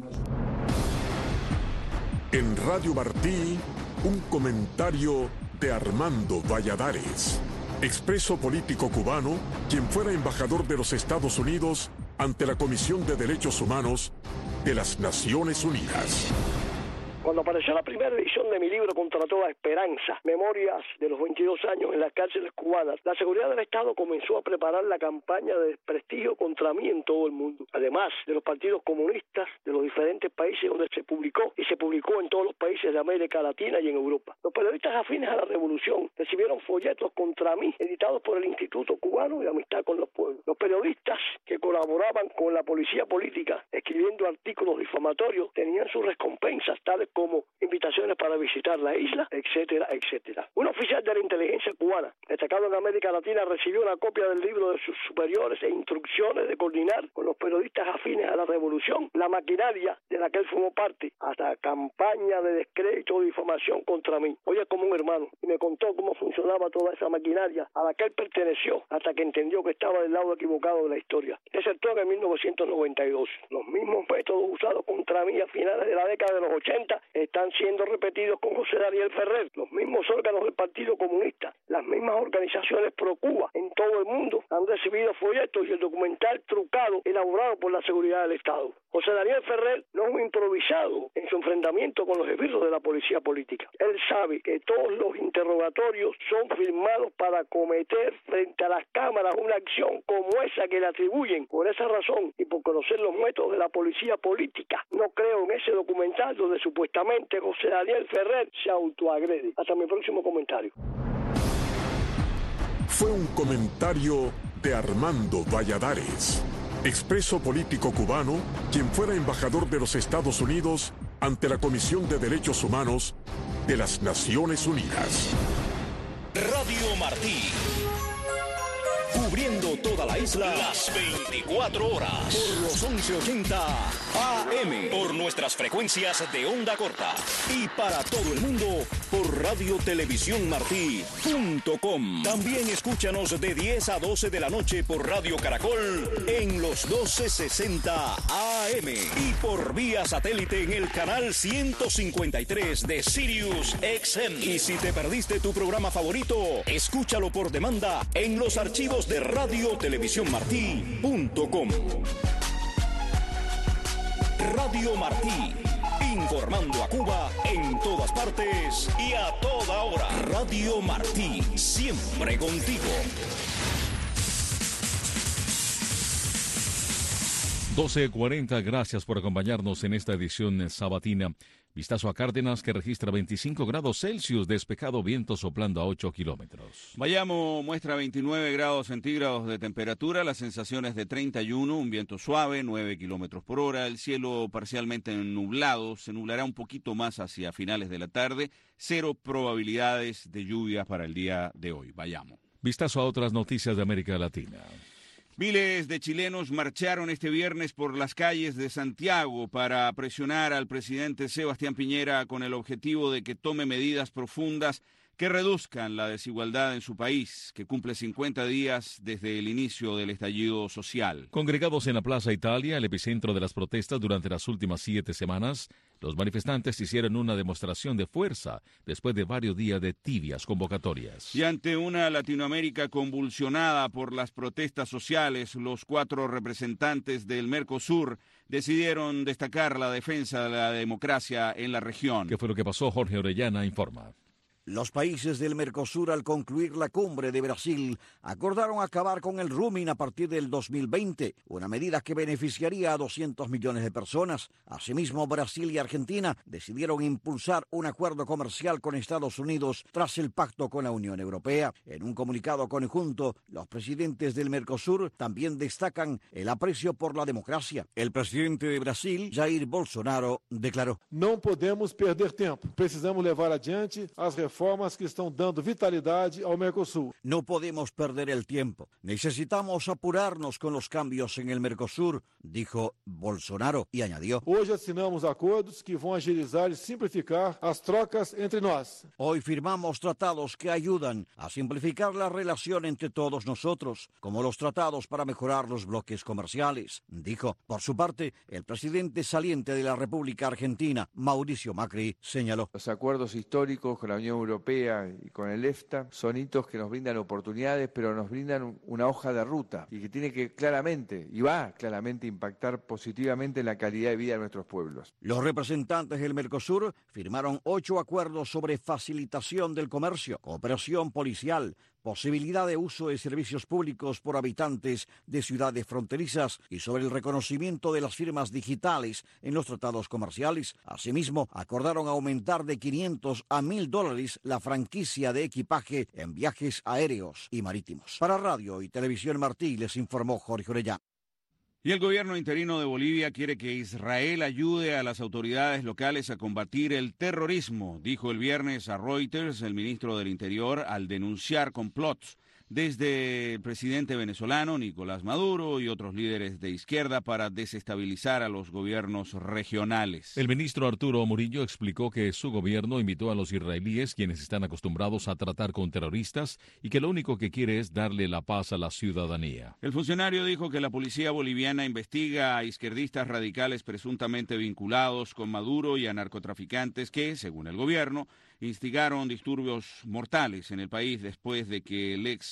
En Radio Martí, un comentario de Armando Valladares, expreso político cubano, quien fuera embajador de los Estados Unidos ante la Comisión de Derechos Humanos de las Naciones Unidas.
Cuando apareció la primera edición de mi libro Contra toda esperanza, Memorias de los 22 años en las cárceles cubanas, la seguridad del Estado comenzó a preparar la campaña de desprestigio contra mí en todo el mundo. Además de los partidos comunistas de los diferentes países donde se publicó, y se publicó en todos los países de América Latina y en Europa. Los periodistas afines a la revolución recibieron folletos contra mí, editados por el Instituto Cubano de Amistad con los Pueblos. Los periodistas que colaboraban con la policía política, escribiendo artículos difamatorios, tenían sus recompensas, tales como invitaciones para visitar la isla, etcétera, etcétera. Un oficial de la inteligencia cubana, destacado en América Latina, recibió una copia del libro de sus superiores e instrucciones de coordinar con los periodistas afines a la revolución la maquinaria de la que él formó parte, hasta campaña de descrédito o difamación contra mí. Hoy es como un hermano, y me contó cómo funcionaba toda esa maquinaria a la que él perteneció, hasta que entendió que estaba del lado equivocado de la historia. Desertó en 1992. Los mismos métodos usados contra mí a finales de la década de los 80 están siendo repetidos con José Daniel Ferrer. Los mismos órganos del Partido Comunista, las mismas organizaciones pro Cuba en todo el mundo han recibido folletos y el documental trucado elaborado por la seguridad del Estado. José Daniel Ferrer no es un improvisado en su enfrentamiento con los esbirros de la policía política. Él sabe que todos los interrogatorios son firmados para cometer frente a las cámaras una acción como esa que le atribuyen. Por esa razón y por conocer los métodos de la policía política, no creo en ese documental donde supuestamente José Daniel Ferrer se autoagrede. Hasta mi próximo comentario.
Fue un comentario de Armando Valladares, expreso político cubano, quien fuera embajador de los Estados Unidos ante la Comisión de Derechos Humanos de las Naciones Unidas.
Radio Martí. Cubriendo toda la isla las 24 horas. Por los 1180 AM. Por nuestras frecuencias de onda corta. Y para todo el mundo por radiotelevisiónmartí.com. También escúchanos de 10 a 12 de la noche por Radio Caracol en los 1260 AM. Y por vía satélite en el canal 153 de Sirius XM. Y si te perdiste tu programa favorito, escúchalo por demanda en los archivos de radiotelevisiónmartí.com. Radio Martí, informando a Cuba en todas partes y a toda hora. Radio Martí, siempre contigo.
12:40, gracias por acompañarnos en esta edición sabatina. Vistazo a Cárdenas, que registra 25 grados Celsius, despejado, viento soplando a 8 kilómetros.
Bayamo muestra 29 grados centígrados de temperatura, las sensaciones de 31, un viento suave, 9 kilómetros por hora, el cielo parcialmente nublado, se nublará un poquito más hacia finales de la tarde, 0 probabilidades de lluvia para el día de hoy. Bayamo.
Vistazo a otras noticias de América Latina.
Miles de chilenos marcharon este viernes por las calles de Santiago para presionar al presidente Sebastián Piñera con el objetivo de que tome medidas profundas que reduzcan la desigualdad en su país, que cumple 50 días desde el inicio del estallido social.
Congregados en la Plaza Italia, el epicentro de las protestas durante las últimas 7 semanas, los manifestantes hicieron una demostración de fuerza después de varios días de tibias convocatorias.
Y ante una Latinoamérica convulsionada por las protestas sociales, los 4 representantes del Mercosur decidieron destacar la defensa de la democracia en la región.
¿Qué fue lo que pasó? Jorge Orellana informa.
Los países del Mercosur, al concluir la cumbre de Brasil, acordaron acabar con el roaming a partir del 2020, una medida que beneficiaría a 200 millones de personas. Asimismo, Brasil y Argentina decidieron impulsar un acuerdo comercial con Estados Unidos tras el pacto con la Unión Europea. En un comunicado conjunto, los presidentes del Mercosur también destacan el aprecio por la democracia. El presidente de Brasil, Jair Bolsonaro, declaró:
"No podemos perder tiempo. Precisamos levar adiante as reformas que están dando vitalidad al Mercosur.
No podemos perder el tiempo. Necesitamos apurarnos con los cambios en el Mercosur", dijo Bolsonaro, y añadió:
"Hoy assinamos acuerdos que van a agilizar y simplificar as trocas entre nós.
Hoy firmamos tratados que ayudan a simplificar la relación entre todos nosotros, como los tratados para mejorar los bloques comerciales", dijo. Por su parte, el presidente saliente de la República Argentina, Mauricio Macri, señaló:
"Los acuerdos históricos con la Unión Europea y con el EFTA son hitos que nos brindan oportunidades, pero nos brindan una hoja de ruta y que tiene que claramente, y va claramente, impactar positivamente en la calidad de vida de nuestros pueblos".
Los representantes del Mercosur firmaron 8 acuerdos sobre facilitación del comercio, cooperación policial, posibilidad de uso de servicios públicos por habitantes de ciudades fronterizas y sobre el reconocimiento de las firmas digitales en los tratados comerciales. Asimismo, acordaron aumentar de $500 a $1,000 la franquicia de equipaje en viajes aéreos y marítimos. Para Radio y Televisión Martí, les informó Jorge Orellana.
Y el gobierno interino de Bolivia quiere que Israel ayude a las autoridades locales a combatir el terrorismo, dijo el viernes a Reuters el ministro del Interior al denunciar complots desde el presidente venezolano Nicolás Maduro y otros líderes de izquierda para desestabilizar a los gobiernos regionales.
El ministro Arturo Murillo explicó que su gobierno invitó a los israelíes, quienes están acostumbrados a tratar con terroristas, y que lo único que quiere es darle la paz a la ciudadanía.
El funcionario dijo que la policía boliviana investiga a izquierdistas radicales presuntamente vinculados con Maduro y a narcotraficantes que, según el gobierno, instigaron disturbios mortales en el país después de que el ex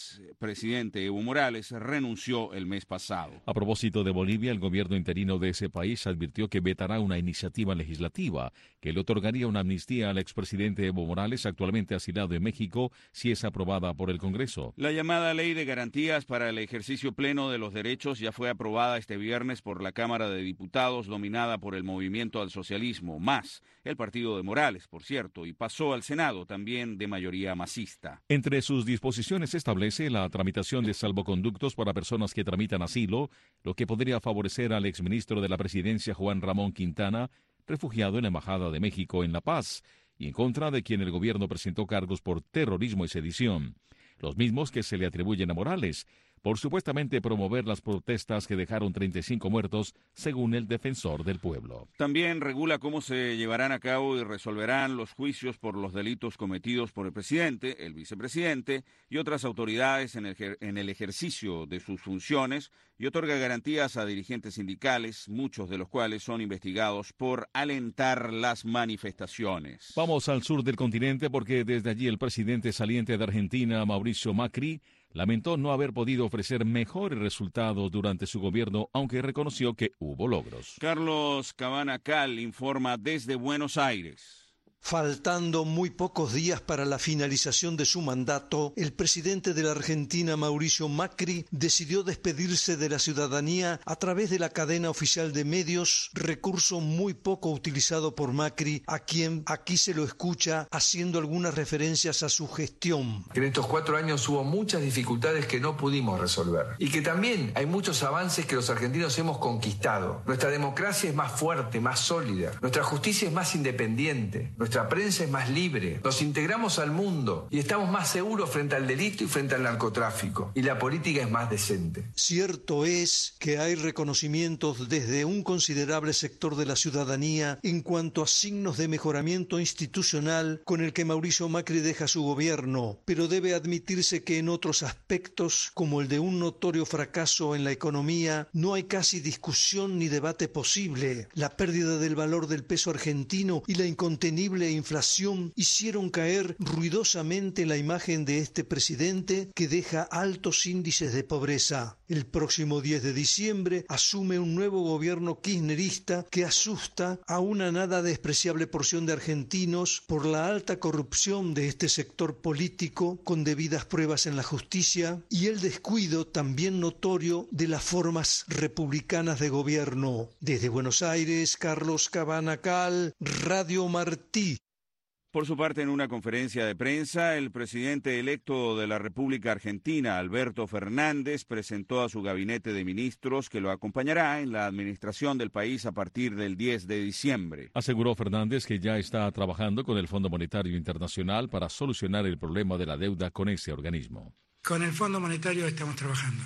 expresidente Evo Morales renunció el mes pasado.
A propósito de Bolivia, el gobierno interino de ese país advirtió que vetará una iniciativa legislativa que le otorgaría una amnistía al expresidente Evo Morales, actualmente asilado en México, si es aprobada por el Congreso.
La llamada Ley de Garantías para el Ejercicio Pleno de los Derechos ya fue aprobada este viernes por la Cámara de Diputados, dominada por el Movimiento al Socialismo, más el partido de Morales, por cierto, y pasó al Senado, también de mayoría masista.
Entre sus disposiciones establece la tramitación de salvoconductos para personas que tramitan asilo, lo que podría favorecer al exministro de la Presidencia, Juan Ramón Quintana, refugiado en la Embajada de México en La Paz, y en contra de quien el gobierno presentó cargos por terrorismo y sedición, los mismos que se le atribuyen a Morales, por supuestamente promover las protestas que dejaron 35 muertos, según el defensor del pueblo.
También regula cómo se llevarán a cabo y resolverán los juicios por los delitos cometidos por el presidente, el vicepresidente y otras autoridades en el ejercicio de sus funciones, y otorga garantías a dirigentes sindicales, muchos de los cuales son investigados por alentar las manifestaciones.
Vamos al sur del continente porque desde allí el presidente saliente de Argentina, Mauricio Macri, lamentó no haber podido ofrecer mejores resultados durante su gobierno, aunque reconoció que hubo logros.
Carlos Cabana Cal informa desde Buenos Aires.
Faltando muy pocos días para la finalización de su mandato, el presidente de la Argentina, Mauricio Macri, decidió despedirse de la ciudadanía a través de la cadena oficial de medios, recurso muy poco utilizado por Macri, a quien aquí se lo escucha haciendo algunas referencias a su gestión.
En estos 4 años hubo muchas dificultades que no pudimos resolver y que también hay muchos avances que los argentinos hemos conquistado. Nuestra democracia es más fuerte, más sólida, nuestra justicia es más independiente, nuestra prensa es más libre, nos integramos al mundo y estamos más seguros frente al delito y frente al narcotráfico, y la política es más decente.
Cierto es que hay reconocimientos desde un considerable sector de la ciudadanía en cuanto a signos de mejoramiento institucional con el que Mauricio Macri deja su gobierno, pero debe admitirse que en otros aspectos, como el de un notorio fracaso en la economía, no hay casi discusión ni debate posible. La pérdida del valor del peso argentino y la incontenible inflación hicieron caer ruidosamente la imagen de este presidente que deja altos índices de pobreza. El próximo 10 de diciembre asume un nuevo gobierno kirchnerista que asusta a una nada despreciable porción de argentinos por la alta corrupción de este sector político con debidas pruebas en la justicia y el descuido también notorio de las formas republicanas de gobierno. Desde Buenos Aires, Carlos Cabana Cal, Radio Martí.
Por su parte, en una conferencia de prensa, el presidente electo de la República Argentina, Alberto Fernández, presentó a su gabinete de ministros que lo acompañará en la administración del país a partir del 10 de diciembre.
Aseguró Fernández que ya está trabajando con el Fondo Monetario Internacional para solucionar el problema de la deuda con ese organismo.
Con el Fondo Monetario estamos trabajando.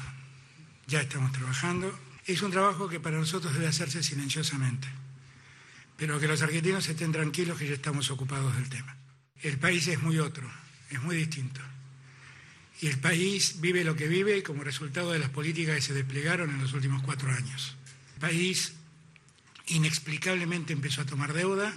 Ya estamos trabajando. Es un trabajo que para nosotros debe hacerse silenciosamente. Pero que los argentinos estén tranquilos que ya estamos ocupados del tema. El país es muy otro, es muy distinto. Y el país vive lo que vive como resultado de las políticas que se desplegaron en los últimos 4 años. El país inexplicablemente empezó a tomar deuda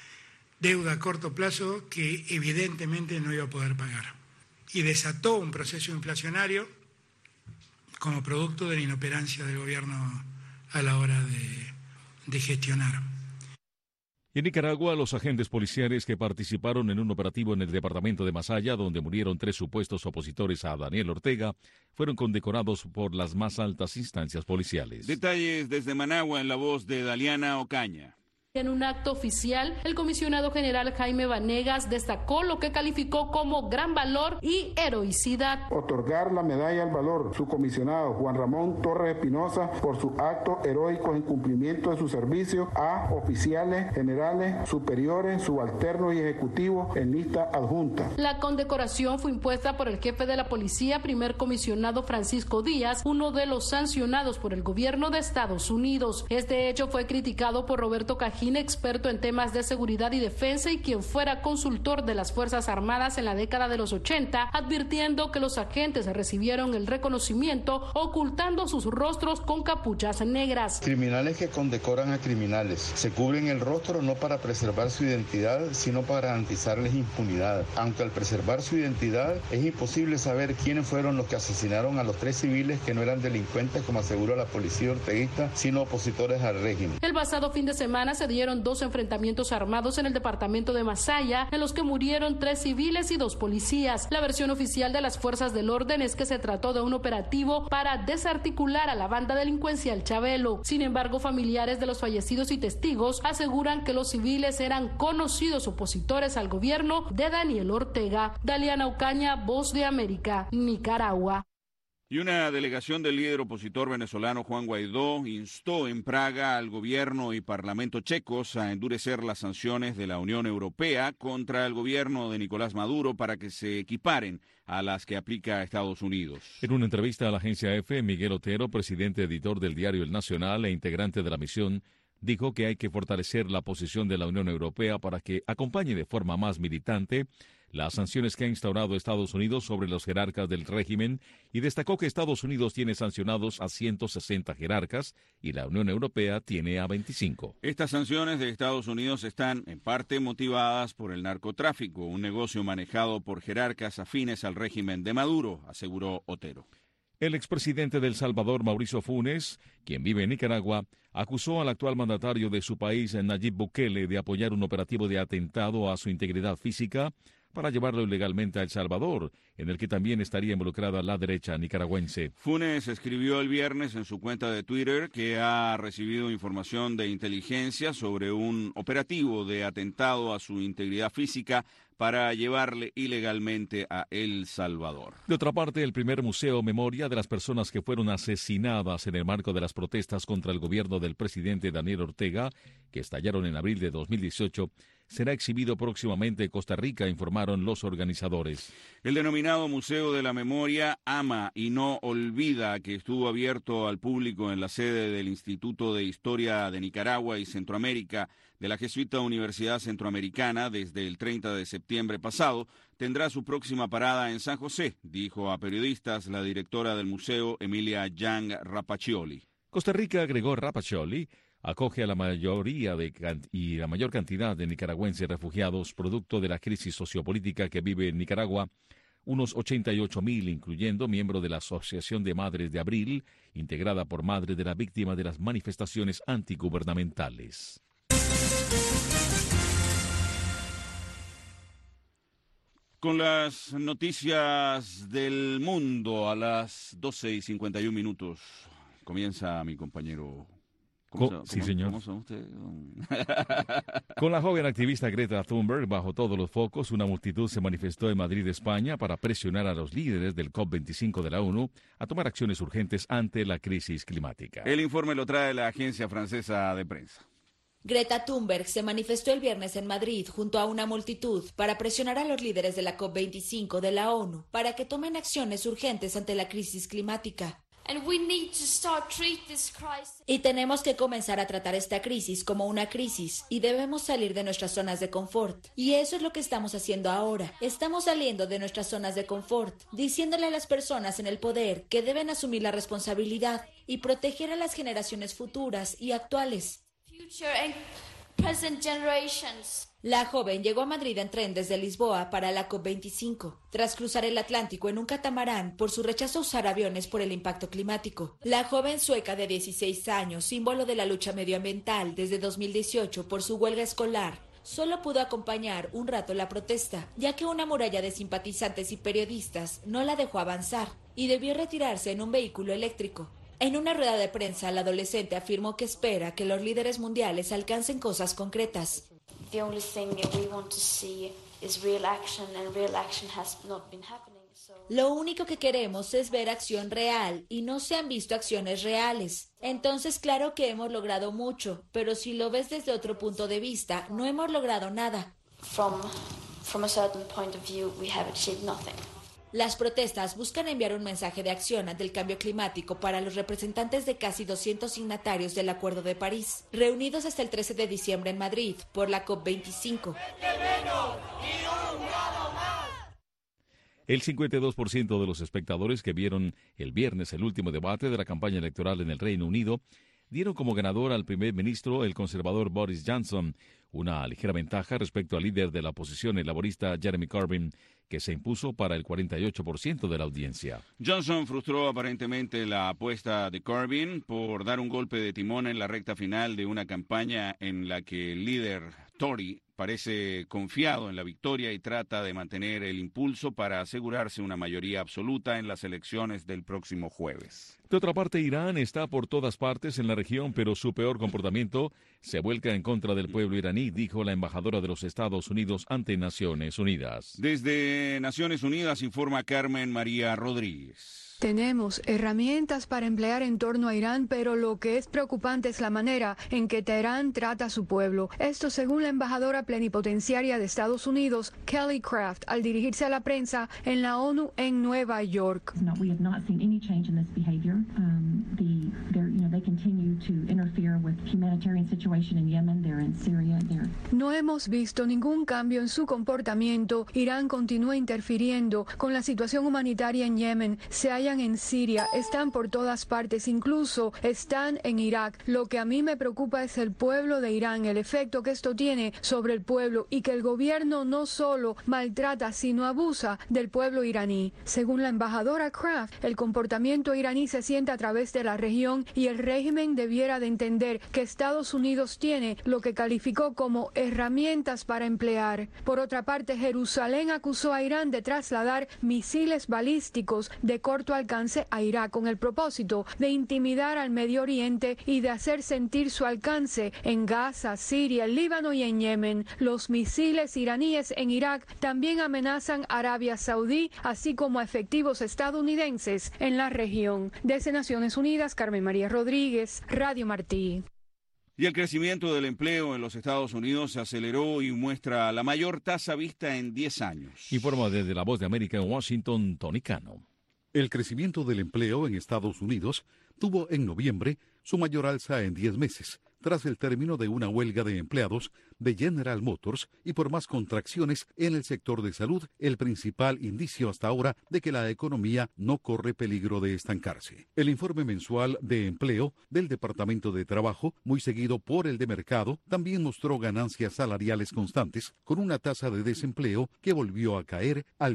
a corto plazo que evidentemente no iba a poder pagar. Y desató un proceso inflacionario como producto de la inoperancia del gobierno a la hora de gestionar.
Y en Nicaragua, los agentes policiales que participaron en un operativo en el departamento de Masaya, donde murieron 3 supuestos opositores a Daniel Ortega, fueron condecorados por las más altas instancias policiales.
Detalles desde Managua en la voz de Daliana Ocaña.
En un acto oficial, el comisionado general Jaime Vanegas destacó lo que calificó como gran valor y heroicidad.
Otorgar la medalla al valor su comisionado Juan Ramón Torres Espinosa por sus actos heroicos en cumplimiento de su servicio a oficiales, generales, superiores, subalternos y ejecutivos en lista adjunta.
La condecoración fue impuesta por el jefe de la policía, primer comisionado Francisco Díaz, uno de los sancionados por el gobierno de Estados Unidos. Este hecho fue criticado por Roberto Cajigal, Sajín, experto en temas de seguridad y defensa y quien fuera consultor de las Fuerzas Armadas en la década de los 80, advirtiendo que los agentes recibieron el reconocimiento ocultando sus rostros con capuchas negras.
Criminales que condecoran a criminales. Se cubren el rostro no para preservar su identidad, sino para garantizarles impunidad. Aunque al preservar su identidad es imposible saber quiénes fueron los que asesinaron a los 3 civiles que no eran delincuentes, como aseguró la policía orteguista, sino opositores al régimen.
El pasado fin de semana se dieron 2 enfrentamientos armados en el departamento de Masaya, en los que murieron 3 civiles y 2 policías. La versión oficial de las fuerzas del orden es que se trató de un operativo para desarticular a la banda delincuencial Chabelo. Sin embargo, familiares de los fallecidos y testigos aseguran que los civiles eran conocidos opositores al gobierno de Daniel Ortega. Daliana Ocaña, Voz de América, Nicaragua.
Y una delegación del líder opositor venezolano Juan Guaidó instó en Praga al gobierno y parlamento checos a endurecer las sanciones de la Unión Europea contra el gobierno de Nicolás Maduro para que se equiparen a las que aplica Estados Unidos.
En una entrevista a la agencia EFE, Miguel Otero, presidente editor del diario El Nacional e integrante de la misión, dijo que hay que fortalecer la posición de la Unión Europea para que acompañe de forma más militante las sanciones que ha instaurado Estados Unidos sobre los jerarcas del régimen y destacó que Estados Unidos tiene sancionados a 160 jerarcas y la Unión Europea tiene a 25.
Estas sanciones de Estados Unidos están en parte motivadas por el narcotráfico, un negocio manejado por jerarcas afines al régimen de Maduro, aseguró Otero.
El expresidente de El Salvador, Mauricio Funes, quien vive en Nicaragua, acusó al actual mandatario de su país, Nayib Bukele, de apoyar un operativo de atentado a su integridad física para llevarlo ilegalmente a El Salvador, en el que también estaría involucrada la derecha nicaragüense.
Funes escribió el viernes en su cuenta de Twitter que ha recibido información de inteligencia sobre un operativo de atentado a su integridad física para llevarle ilegalmente a El Salvador.
De otra parte, el primer museo memoria de las personas que fueron asesinadas en el marco de las protestas contra el gobierno del presidente Daniel Ortega, que estallaron en abril de 2018, será exhibido próximamente en Costa Rica, informaron los organizadores.
El denominado Museo de la Memoria ama y no olvida, que estuvo abierto al público en la sede del Instituto de Historia de Nicaragua y Centroamérica de la Jesuita Universidad Centroamericana desde el 30 de septiembre pasado, tendrá su próxima parada en San José, dijo a periodistas la directora del museo, Emilia Yang Rapaccioli.
Costa Rica, agregó Rapaccioli, acoge a la mayoría y la mayor cantidad de nicaragüenses refugiados producto de la crisis sociopolítica que vive en Nicaragua, unos 88,000, incluyendo miembros de la Asociación de Madres de Abril, integrada por madres de la víctima de las manifestaciones antigubernamentales.
Con las noticias del mundo a las 12:51, comienza mi compañero.
Sí, señor.
¿Cómo son ustedes?
Con la joven activista Greta Thunberg bajo todos los focos, una multitud se manifestó en Madrid, España, para presionar a los líderes del COP25 de la ONU a tomar acciones urgentes ante la crisis climática.
El informe lo trae la agencia francesa de prensa.
Greta Thunberg se manifestó el viernes en Madrid junto a una multitud para presionar a los líderes de la COP25 de la ONU para que tomen acciones urgentes ante la crisis climática. Y tenemos que comenzar a tratar esta crisis como una crisis y debemos salir de nuestras zonas de confort. Y eso es lo que estamos haciendo ahora. Estamos saliendo de nuestras zonas de confort, diciéndole a las personas en el poder que deben asumir la responsabilidad y proteger a las generaciones futuras y actuales. La joven llegó a Madrid en tren desde Lisboa para la COP25, tras cruzar el Atlántico en un catamarán por su rechazo a usar aviones por el impacto climático. La joven sueca de 16 años, símbolo de la lucha medioambiental desde 2018 por su huelga escolar, solo pudo acompañar un rato la protesta, ya que una muralla de simpatizantes y periodistas no la dejó avanzar y debió retirarse en un vehículo eléctrico. En una rueda de prensa, la adolescente afirmó que espera que los líderes mundiales alcancen cosas concretas. Lo único que queremos es ver acción real y no se han visto acciones reales. Entonces, claro que hemos logrado mucho, pero si lo ves desde otro punto de vista, no hemos logrado nada. Las protestas buscan enviar un mensaje de acción ante el cambio climático para los representantes de casi 200 signatarios del Acuerdo de París, reunidos hasta el 13 de diciembre en Madrid por la COP25.
El 52% de los espectadores que vieron el viernes el último debate de la campaña electoral en el Reino Unido dieron como ganador al primer ministro, el conservador Boris Johnson, una ligera ventaja respecto al líder de la oposición, el laborista Jeremy Corbyn, que se impuso para el 48% de la audiencia.
Johnson frustró aparentemente la apuesta de Corbyn por dar un golpe de timón en la recta final de una campaña en la que el líder Tory parece confiado en la victoria y trata de mantener el impulso para asegurarse una mayoría absoluta en las elecciones del próximo jueves.
De otra parte, Irán está por todas partes en la región, pero su peor comportamiento se vuelca en contra del pueblo iraní, dijo la embajadora de los Estados Unidos ante Naciones Unidas.
Desde Naciones Unidas informa Carmen María Rodríguez.
Tenemos herramientas para emplear en torno a Irán, pero lo que es preocupante es la manera en que Teherán trata a su pueblo. Esto según la embajadora plenipotenciaria de Estados Unidos, Kelly Craft, al dirigirse a la prensa en la ONU en Nueva York. No hemos visto ningún cambio en su comportamiento. Irán continúa interfiriendo con la situación humanitaria en Yemen. Se hallan en Siria, están por todas partes, incluso están en Irak. Lo que a mí me preocupa es el pueblo de Irán, el efecto que esto tiene sobre el pueblo y que el gobierno no solo maltrata, sino abusa del pueblo iraní. Según la embajadora Craft, el comportamiento iraní se siente a través de la región y el régimen debiera de entender que Estados Unidos tiene lo que calificó como herramientas para emplear. Por otra parte, Jerusalén acusó a Irán de trasladar misiles balísticos de corto alcance a Irak con el propósito de intimidar al Medio Oriente y de hacer sentir su alcance en Gaza, Siria, el Líbano y en Yemen. Los misiles iraníes en Irak también amenazan a Arabia Saudí, así como a efectivos estadounidenses en la región. Desde Naciones Unidas, Carmen María Rodríguez, Radio Martí.
Y el crecimiento del empleo en los Estados Unidos se aceleró y muestra la mayor tasa vista en 10 años.
Informa desde La Voz de América en Washington, Tony Cano.
El crecimiento del empleo en Estados Unidos tuvo en noviembre su mayor alza en 10 meses, tras el término de una huelga de empleados de General Motors y por más contracciones en el sector de salud, el principal indicio hasta ahora de que la economía no corre peligro de estancarse. El informe mensual de empleo del Departamento de Trabajo, muy seguido por el de Mercado, también mostró ganancias salariales constantes, con una tasa de desempleo que volvió a caer al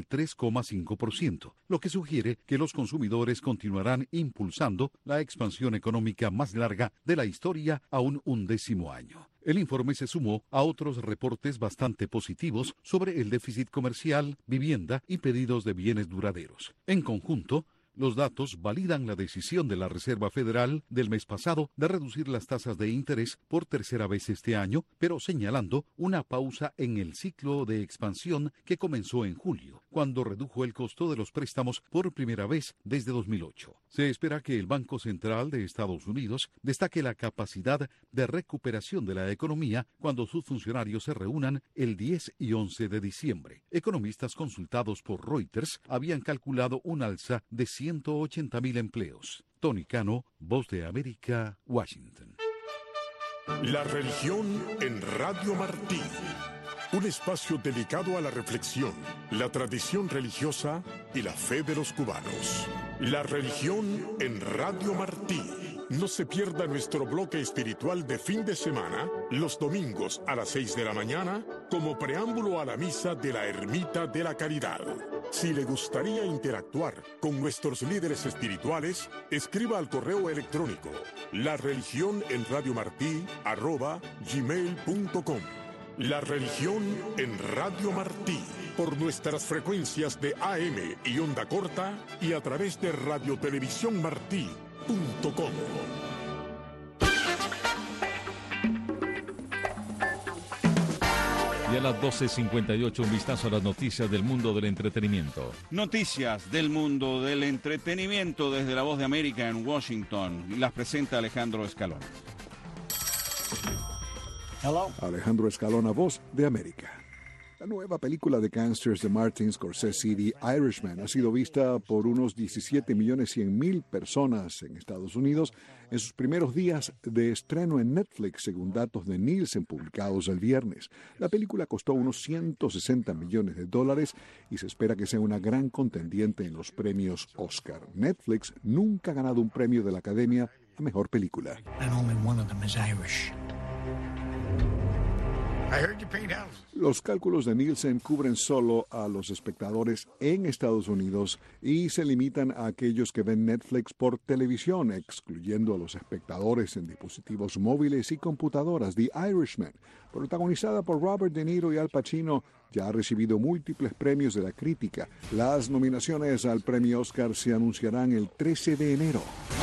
3,5%, lo que sugiere que los consumidores continuarán impulsando la expansión económica más larga de la historia a un 11º año. El informe se sumó a otros reportes bastante positivos sobre el déficit comercial, vivienda y pedidos de bienes duraderos. En conjunto, los datos validan la decisión de la Reserva Federal del mes pasado de reducir las tasas de interés por tercera vez este año, pero señalando una pausa en el ciclo de expansión que comenzó en julio, cuando redujo el costo de los préstamos por primera vez desde 2008. Se espera que el Banco Central de Estados Unidos destaque la capacidad de recuperación de la economía cuando sus funcionarios se reúnan el 10 y 11 de diciembre. Economistas consultados por Reuters habían calculado un alza de 180,000 empleos. Tony Cano, Voz de América, Washington.
La religión en Radio Martí. Un espacio dedicado a la reflexión, la tradición religiosa y la fe de los cubanos. La religión en Radio Martí. No se pierda nuestro bloque espiritual de fin de semana, los domingos a las 6 de la mañana, como preámbulo a la misa de la Ermita de la Caridad. Si le gustaría interactuar con nuestros líderes espirituales, escriba al correo electrónico lareligiónenradiomartí@gmail.com. La religión en Radio Martí, por nuestras frecuencias de AM y onda corta y a través de radiotelevisiónmartí.com.
Y a las 12:58, un vistazo a las noticias del mundo del entretenimiento.
Noticias del mundo del entretenimiento desde La Voz de América en Washington. Las presenta Alejandro Escalona.
Alejandro Escalona, Voz de América.
La nueva película de gángsters de Martin Scorsese, The Irishman, ha sido vista por unos 17.100.000 personas en Estados Unidos en sus primeros días de estreno en Netflix, según datos de Nielsen publicados el viernes. La película costó unos $160 millones y se espera que sea una gran contendiente en los premios Oscar. Netflix nunca ha ganado un premio de la Academia a Mejor Película. Los cálculos de Nielsen cubren solo a los espectadores en Estados Unidos y se limitan a aquellos que ven Netflix por televisión, excluyendo a los espectadores en dispositivos móviles y computadoras. The Irishman, protagonizada por Robert De Niro y Al Pacino, ya ha recibido múltiples premios de la crítica. Las nominaciones al premio Oscar se anunciarán el 13 de enero.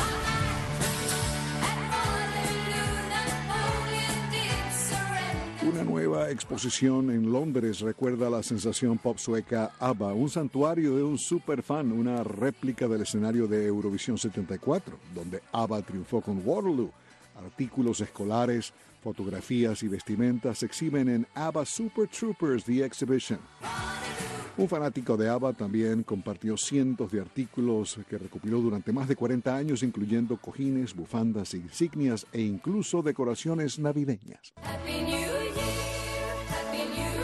Una nueva exposición en Londres recuerda la sensación pop sueca ABBA, un santuario de un superfan, una réplica del escenario de Eurovisión 74, donde ABBA triunfó con Waterloo. Artículos escolares, fotografías y vestimentas se exhiben en ABBA Super Troopers The Exhibition. Un fanático de ABBA también compartió cientos de artículos que recopiló durante más de 40 años, incluyendo cojines, bufandas, insignias e incluso decoraciones navideñas.